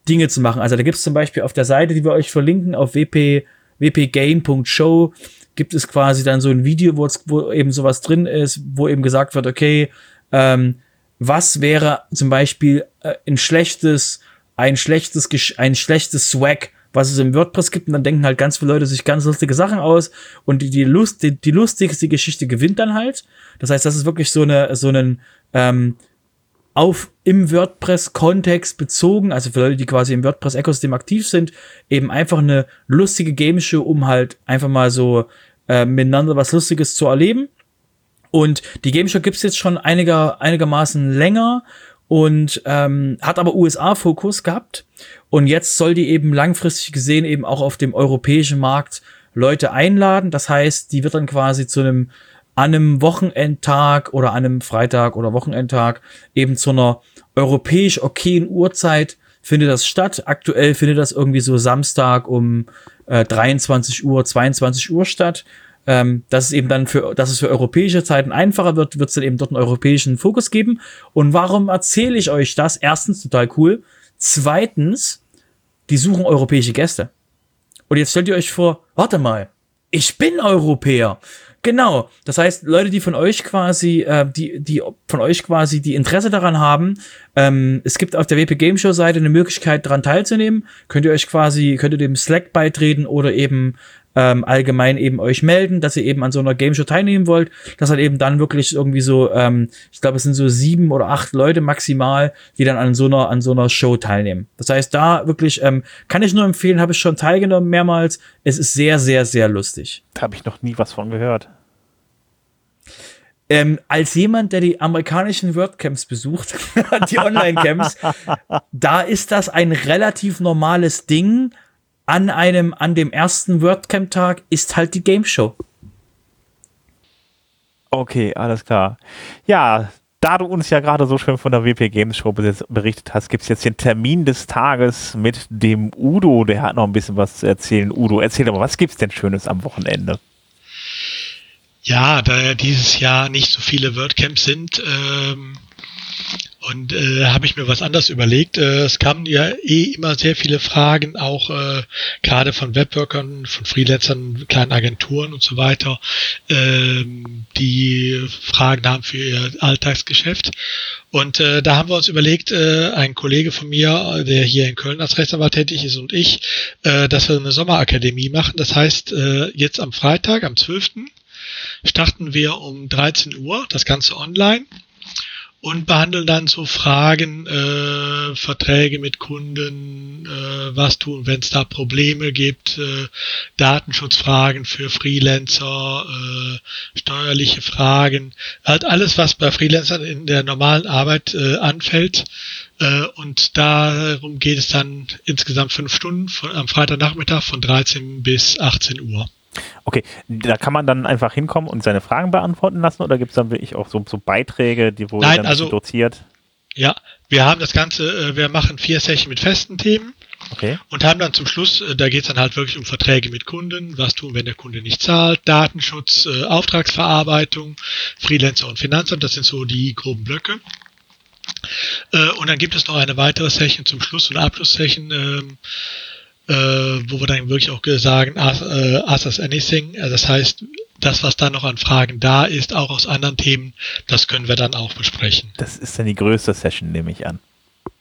Dinge zu machen. Also da gibt es zum Beispiel auf der Seite, die wir euch verlinken, auf w p w p game punkt show, gibt es quasi dann so ein Video, wo, wo eben sowas drin ist, wo eben gesagt wird, okay, ähm, was wäre zum Beispiel äh, ein schlechtes, ein schlechtes, ein schlechtes Swag, was es im WordPress gibt, und dann denken halt ganz viele Leute sich ganz lustige Sachen aus, und die, die Lust, die, die lustigste Geschichte gewinnt dann halt. Das heißt, das ist wirklich so eine, so einen, ähm, auf im WordPress-Kontext bezogen, also für Leute, die quasi im WordPress-Ökosystem aktiv sind, eben einfach eine lustige Game-Show, um halt einfach mal so äh, miteinander was Lustiges zu erleben. Und die Game Show gibt's jetzt schon einiger, einigermaßen länger und ähm, hat aber U S A-Fokus gehabt. Und jetzt soll die eben langfristig gesehen eben auch auf dem europäischen Markt Leute einladen. Das heißt, die wird dann quasi zu einem an einem Wochenendtag oder an einem Freitag oder Wochenendtag eben zu einer europäisch okayen Uhrzeit findet das statt. Aktuell findet das irgendwie so Samstag um äh, dreiundzwanzig Uhr, zweiundzwanzig Uhr statt. Ähm, dass es eben dann für, dass es für europäische Zeiten einfacher wird, wird es dann eben dort einen europäischen Fokus geben. Und warum erzähle ich euch das? Erstens, total cool. Zweitens, die suchen europäische Gäste. Und jetzt stellt ihr euch vor, warte mal, ich bin Europäer. Genau. Das heißt, Leute, die von euch quasi, äh, die, die von euch quasi die Interesse daran haben, ähm, es gibt auf der W P Game Show Seite eine Möglichkeit, daran teilzunehmen. Könnt ihr euch quasi, könnt ihr dem Slack beitreten oder eben ähm, allgemein eben euch melden, dass ihr eben an so einer Game Show teilnehmen wollt. Das hat eben dann wirklich irgendwie so, ähm, ich glaube, es sind so sieben oder acht Leute maximal, die dann an so einer, an so einer Show teilnehmen. Das heißt, da wirklich, ähm, kann ich nur empfehlen, habe ich schon teilgenommen mehrmals. Es ist sehr, sehr, sehr lustig. Da habe ich noch nie was von gehört. Ähm, als jemand, der die amerikanischen WordCamps besucht, die Online-Camps, da ist das ein relativ normales Ding. An einem, an dem ersten WordCamp-Tag ist halt die Game Show. Okay, alles klar. Ja, da du uns ja gerade so schön von der W P Games Show berichtet hast, gibt es jetzt den Termin des Tages mit dem Udo. Der hat noch ein bisschen was zu erzählen. Udo, erzähl doch mal, was gibt's denn Schönes am Wochenende? Ja, da ja dieses Jahr nicht so viele WordCamps sind, ähm, und äh, habe ich mir was anderes überlegt. Äh, es kamen ja eh immer sehr viele Fragen, auch äh, gerade von Webworkern, von Freelancern, kleinen Agenturen und so weiter, ähm, die Fragen haben für ihr Alltagsgeschäft. Und äh, da haben wir uns überlegt, äh, ein Kollege von mir, der hier in Köln als Rechtsanwalt tätig ist, und ich, äh, dass wir eine Sommerakademie machen. Das heißt, äh, jetzt am Freitag, am zwölften starten wir um dreizehn Uhr, das Ganze online, und behandeln dann so Fragen, äh, Verträge mit Kunden, äh, was tun, wenn es da Probleme gibt, äh, Datenschutzfragen für Freelancer, äh, steuerliche Fragen, halt alles, was bei Freelancern in der normalen Arbeit äh, anfällt. Äh, und darum geht es dann insgesamt fünf Stunden von, am Freitagnachmittag von dreizehn bis achtzehn Uhr. Okay, da kann man dann einfach hinkommen und seine Fragen beantworten lassen, oder gibt es dann wirklich auch so, so Beiträge, die wo Nein, ihr dann also, doziert? Ja, wir haben das Ganze, wir machen vier Sessions mit festen Themen. Okay. Und haben dann zum Schluss, da geht es dann halt wirklich um Verträge mit Kunden, was tun, wenn der Kunde nicht zahlt, Datenschutz, äh, Auftragsverarbeitung, Freelancer und Finanzamt, das sind so die groben Blöcke. Äh, und dann gibt es noch eine weitere Session zum Schluss, eine Abschlusssession, ähm, Äh, wo wir dann wirklich auch sagen, ask, äh, ask us anything. Das heißt, das, was da noch an Fragen da ist, auch aus anderen Themen, das können wir dann auch besprechen. Das ist dann die größte Session, nehme ich an.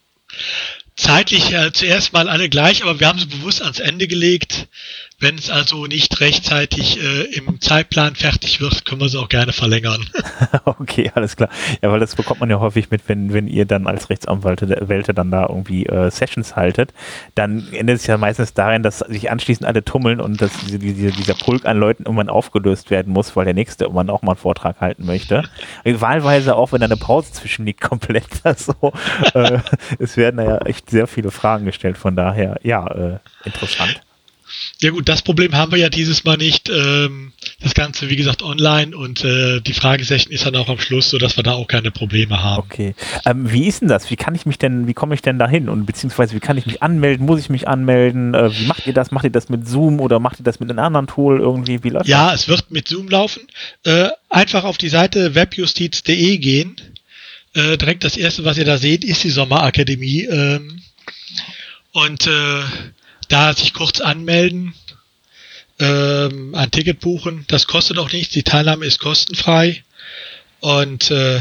Zeitlich äh, zuerst mal alle gleich, aber wir haben sie bewusst ans Ende gelegt. Wenn es also nicht rechtzeitig äh, im Zeitplan fertig wird, können wir sie auch gerne verlängern. Okay, alles klar. Ja, weil das bekommt man ja häufig mit, wenn, wenn ihr dann als Rechtsanwälte Wälte dann da irgendwie äh, Sessions haltet, dann endet es ja meistens darin, dass sich anschließend alle tummeln und dass diese, diese, dieser Pulk an Leuten irgendwann aufgelöst werden muss, weil der Nächste irgendwann auch mal einen Vortrag halten möchte. Wahlweise auch, wenn da eine Pause zwischen liegt, komplett. Also, äh, es werden ja echt sehr viele Fragen gestellt, von daher, ja, äh, interessant. Ja gut, das Problem haben wir ja dieses Mal nicht. Ähm, das Ganze, wie gesagt, online, und äh, die Fragesession ist dann auch am Schluss, sodass wir da auch keine Probleme haben. Okay. Ähm, wie ist denn das? Wie kann ich mich denn, wie komme ich denn da hin? Und beziehungsweise, wie kann ich mich anmelden? Muss ich mich anmelden? Äh, wie macht ihr das? Macht ihr das mit Zoom oder macht ihr das mit einem anderen Tool irgendwie? Wie läuft ja, das? Es wird mit Zoom laufen. Äh, einfach auf die Seite webjustiz punkt de gehen. Äh, direkt das erste, was ihr da seht, ist die Sommerakademie. Ähm, Und äh, da sich kurz anmelden, ähm, ein Ticket buchen, das kostet auch nichts, die Teilnahme ist kostenfrei. Und äh,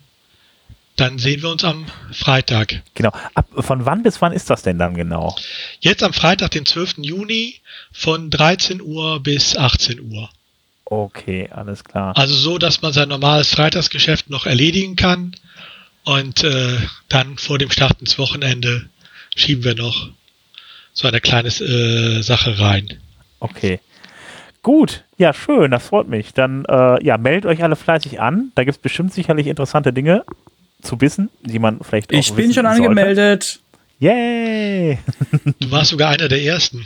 dann sehen wir uns am Freitag. Genau. Ab, von wann bis wann ist das denn dann genau? Jetzt am Freitag, den zwölften Juni, von dreizehn Uhr bis achtzehn Uhr. Okay, alles klar. Also so, dass man sein normales Freitagsgeschäft noch erledigen kann. Und äh, dann vor dem Start ins Wochenende schieben wir noch so eine kleine äh, Sache rein. Okay. Gut, ja, schön, das freut mich. Dann äh, ja, meldet euch alle fleißig an. Da gibt es bestimmt sicherlich interessante Dinge zu wissen, die man vielleicht auch Ich bin wissen schon sollte. angemeldet. Yay! Du warst sogar einer der Ersten.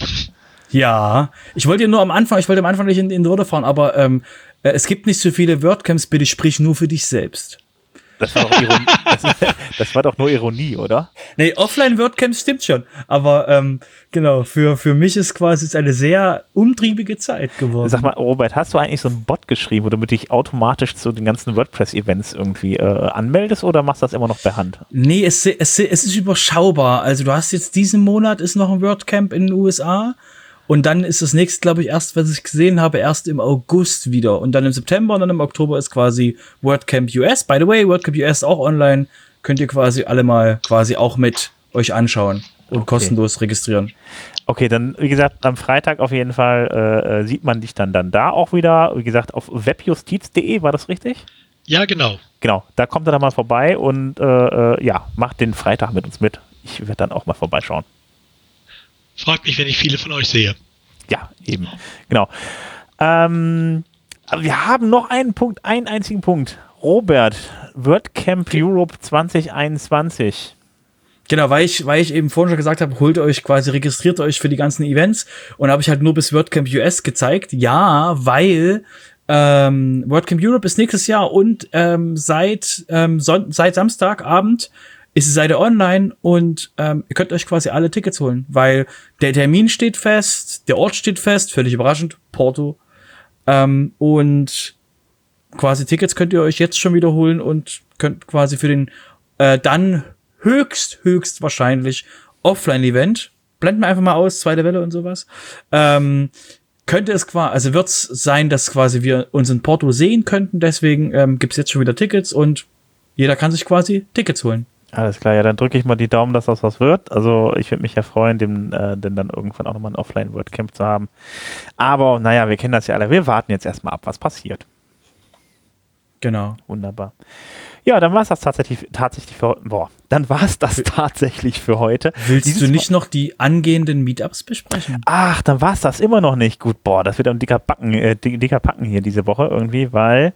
Ja, ich wollte ja nur am Anfang, ich wollte am Anfang nicht in, in die Runde fahren, aber ähm, äh, es gibt nicht so viele WordCamps, bitte sprich nur für dich selbst. Das war doch Ironie, das, das war doch nur Ironie, oder? Nee, Offline-WordCamps stimmt schon, aber ähm, genau, für, für mich ist quasi jetzt eine sehr umtriebige Zeit geworden. Sag mal, Robert, hast du eigentlich so einen Bot geschrieben, wo du dich automatisch zu den ganzen WordPress-Events irgendwie äh, anmeldest oder machst du das immer noch per Hand? Nee, es, es, es ist überschaubar. Also du hast jetzt diesen Monat ist noch ein WordCamp in den U S A und dann ist das nächste, glaube ich, erst, was ich gesehen habe, erst im August wieder. Und dann im September und dann im Oktober ist quasi WordCamp U S. By the way, WordCamp U S ist auch online. Könnt ihr quasi alle mal quasi auch mit euch anschauen und Okay. kostenlos registrieren. Okay, dann, wie gesagt, am Freitag auf jeden Fall äh, sieht man dich dann, dann da auch wieder. Wie gesagt, auf webjustiz punkt de, war das richtig? Ja, genau. Genau, da kommt er dann mal vorbei und äh, äh, ja, macht den Freitag mit uns mit. Ich werde dann auch mal vorbeischauen. Freut mich, wenn ich viele von euch sehe. Ja, eben. Genau. Ähm, aber wir haben noch einen Punkt, einen einzigen Punkt. Robert, WordCamp Europe zwanzig einundzwanzig. Genau, weil ich, weil ich eben vorhin schon gesagt habe, holt euch quasi, registriert euch für die ganzen Events und habe ich halt nur bis WordCamp U S gezeigt. Ja, weil ähm, WordCamp Europe ist nächstes Jahr und ähm, seit ähm, Son- seit Samstagabend ist die Seite online und ähm, ihr könnt euch quasi alle Tickets holen, weil der Termin steht fest, der Ort steht fest, völlig überraschend, Porto. Ähm, und quasi Tickets könnt ihr euch jetzt schon wiederholen und könnt quasi für den äh, dann höchst, höchst wahrscheinlich Offline-Event, blenden wir einfach mal aus, zweite Welle und sowas, ähm, könnte es quasi, also wird es sein, dass quasi wir uns in Porto sehen könnten, deswegen ähm, gibt es jetzt schon wieder Tickets und jeder kann sich quasi Tickets holen. Alles klar, ja, dann drücke ich mal die Daumen, dass das was wird. Also ich würde mich ja freuen, dem, äh, denn dann irgendwann auch nochmal ein Offline-WordCamp zu haben. Aber naja, wir kennen das ja alle. Wir warten jetzt erstmal ab, was passiert. Genau. Wunderbar. Ja, dann war es das tatsächlich, tatsächlich für heute. Boah, dann war es das tatsächlich für heute. Willst Dieses du nicht noch die angehenden Meetups besprechen? Ach, dann war es das immer noch nicht. Gut, boah, das wird ein dicker Backen, äh, dicker Packen hier diese Woche irgendwie, weil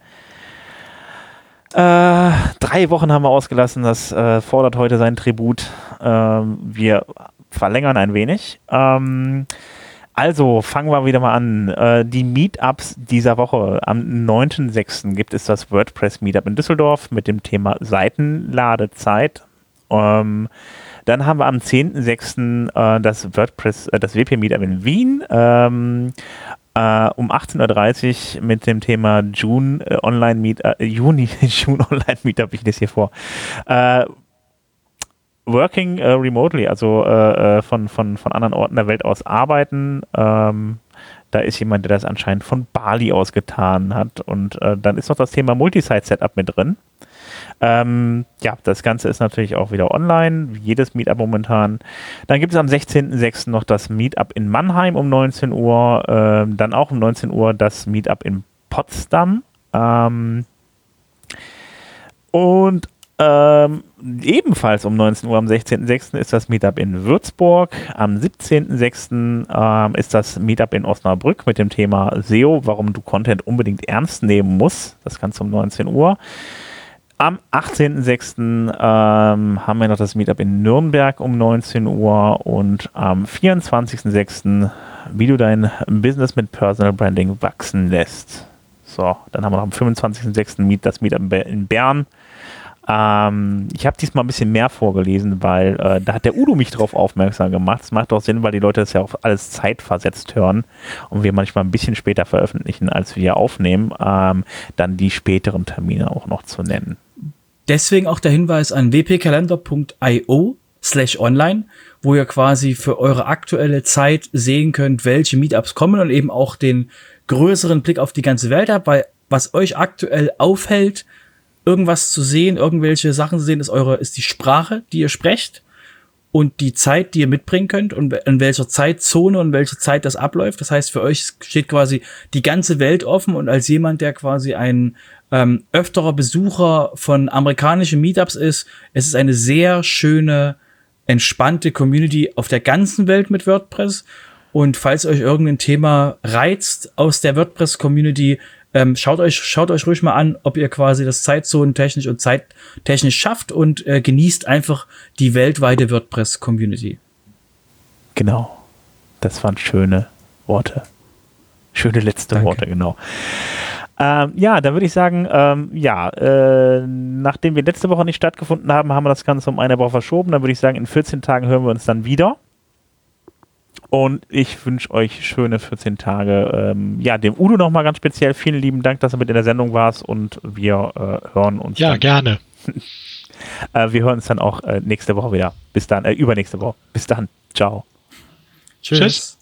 äh, drei Wochen haben wir ausgelassen. Das äh, fordert heute seinen Tribut. Ähm, wir verlängern ein wenig. Ähm, also, fangen wir wieder mal an. Äh, die Meetups dieser Woche. Am neunten sechsten gibt es das WordPress Meetup in Düsseldorf mit dem Thema Seitenladezeit. Ähm, Dann haben wir am zehnten sechsten äh, das WordPress, äh, das W P Meetup in Wien ähm, äh, um achtzehn Uhr dreißig mit dem Thema June äh, Online Meet, äh, Juni June Online Meetup, ich lese hier vor. Äh, Working äh, remotely, also äh, von, von, von anderen Orten der Welt aus arbeiten. Ähm, da ist jemand, der das anscheinend von Bali aus getan hat. Und äh, dann ist noch das Thema Multisite-Setup mit drin. Ähm, ja, das Ganze ist natürlich auch wieder online, wie jedes Meetup momentan. Dann gibt es am sechzehnten sechsten noch das Meetup in Mannheim um neunzehn Uhr, ähm, dann auch um neunzehn Uhr das Meetup in Potsdam ähm, und ähm, ebenfalls um neunzehn Uhr am sechzehnten sechsten ist das Meetup in Würzburg. Am siebzehnten sechsten ähm, ist das Meetup in Osnabrück mit dem Thema S E O, warum du Content unbedingt ernst nehmen musst. Das Ganze um neunzehn Uhr. Am achtzehnten sechsten Ähm, haben wir noch das Meetup in Nürnberg um neunzehn Uhr und am vierundzwanzigsten sechsten wie du dein Business mit Personal Branding wachsen lässt. So, dann haben wir noch am fünfundzwanzigsten sechsten Meet, das Meetup in Bern. Ähm, ich habe diesmal ein bisschen mehr vorgelesen, weil äh, da hat der Udo mich drauf aufmerksam gemacht. Es macht auch Sinn, weil die Leute das ja auch alles zeitversetzt hören und wir manchmal ein bisschen später veröffentlichen, als wir aufnehmen, ähm, dann die späteren Termine auch noch zu nennen. Deswegen auch der Hinweis an w p kalender punkt i o slash online, wo ihr quasi für eure aktuelle Zeit sehen könnt, welche Meetups kommen und eben auch den größeren Blick auf die ganze Welt habt, weil was euch aktuell aufhält, irgendwas zu sehen, irgendwelche Sachen zu sehen, ist eure, ist die Sprache, die ihr sprecht und die Zeit, die ihr mitbringen könnt und in welcher Zeitzone und welche Zeit das abläuft. Das heißt, für euch steht quasi die ganze Welt offen und als jemand, der quasi ein ähm, öfterer Besucher von amerikanischen Meetups ist, es ist eine sehr schöne, entspannte Community auf der ganzen Welt mit WordPress. Und falls euch irgendein Thema reizt aus der WordPress-Community, Ähm, schaut euch, schaut euch ruhig mal an, ob ihr quasi das zeitzonentechnisch und zeittechnisch schafft und äh, genießt einfach die weltweite WordPress-Community. Genau. Das waren schöne Worte. Schöne letzte Danke. Worte, genau. Ähm, ja, dann würde ich sagen, ähm, ja, äh, nachdem wir letzte Woche nicht stattgefunden haben, haben wir das Ganze um eine Woche verschoben. Dann würde ich sagen, in vierzehn Tagen hören wir uns dann wieder. Und ich wünsche euch schöne vierzehn Tage. Ähm, ja, dem Udo nochmal ganz speziell vielen lieben Dank, dass du mit in der Sendung warst und wir äh, hören uns. Ja, dann. gerne. äh, wir hören uns dann auch äh, nächste Woche wieder. Bis dann, äh, übernächste Woche. Bis dann. Ciao. Tschüss. Tschüss.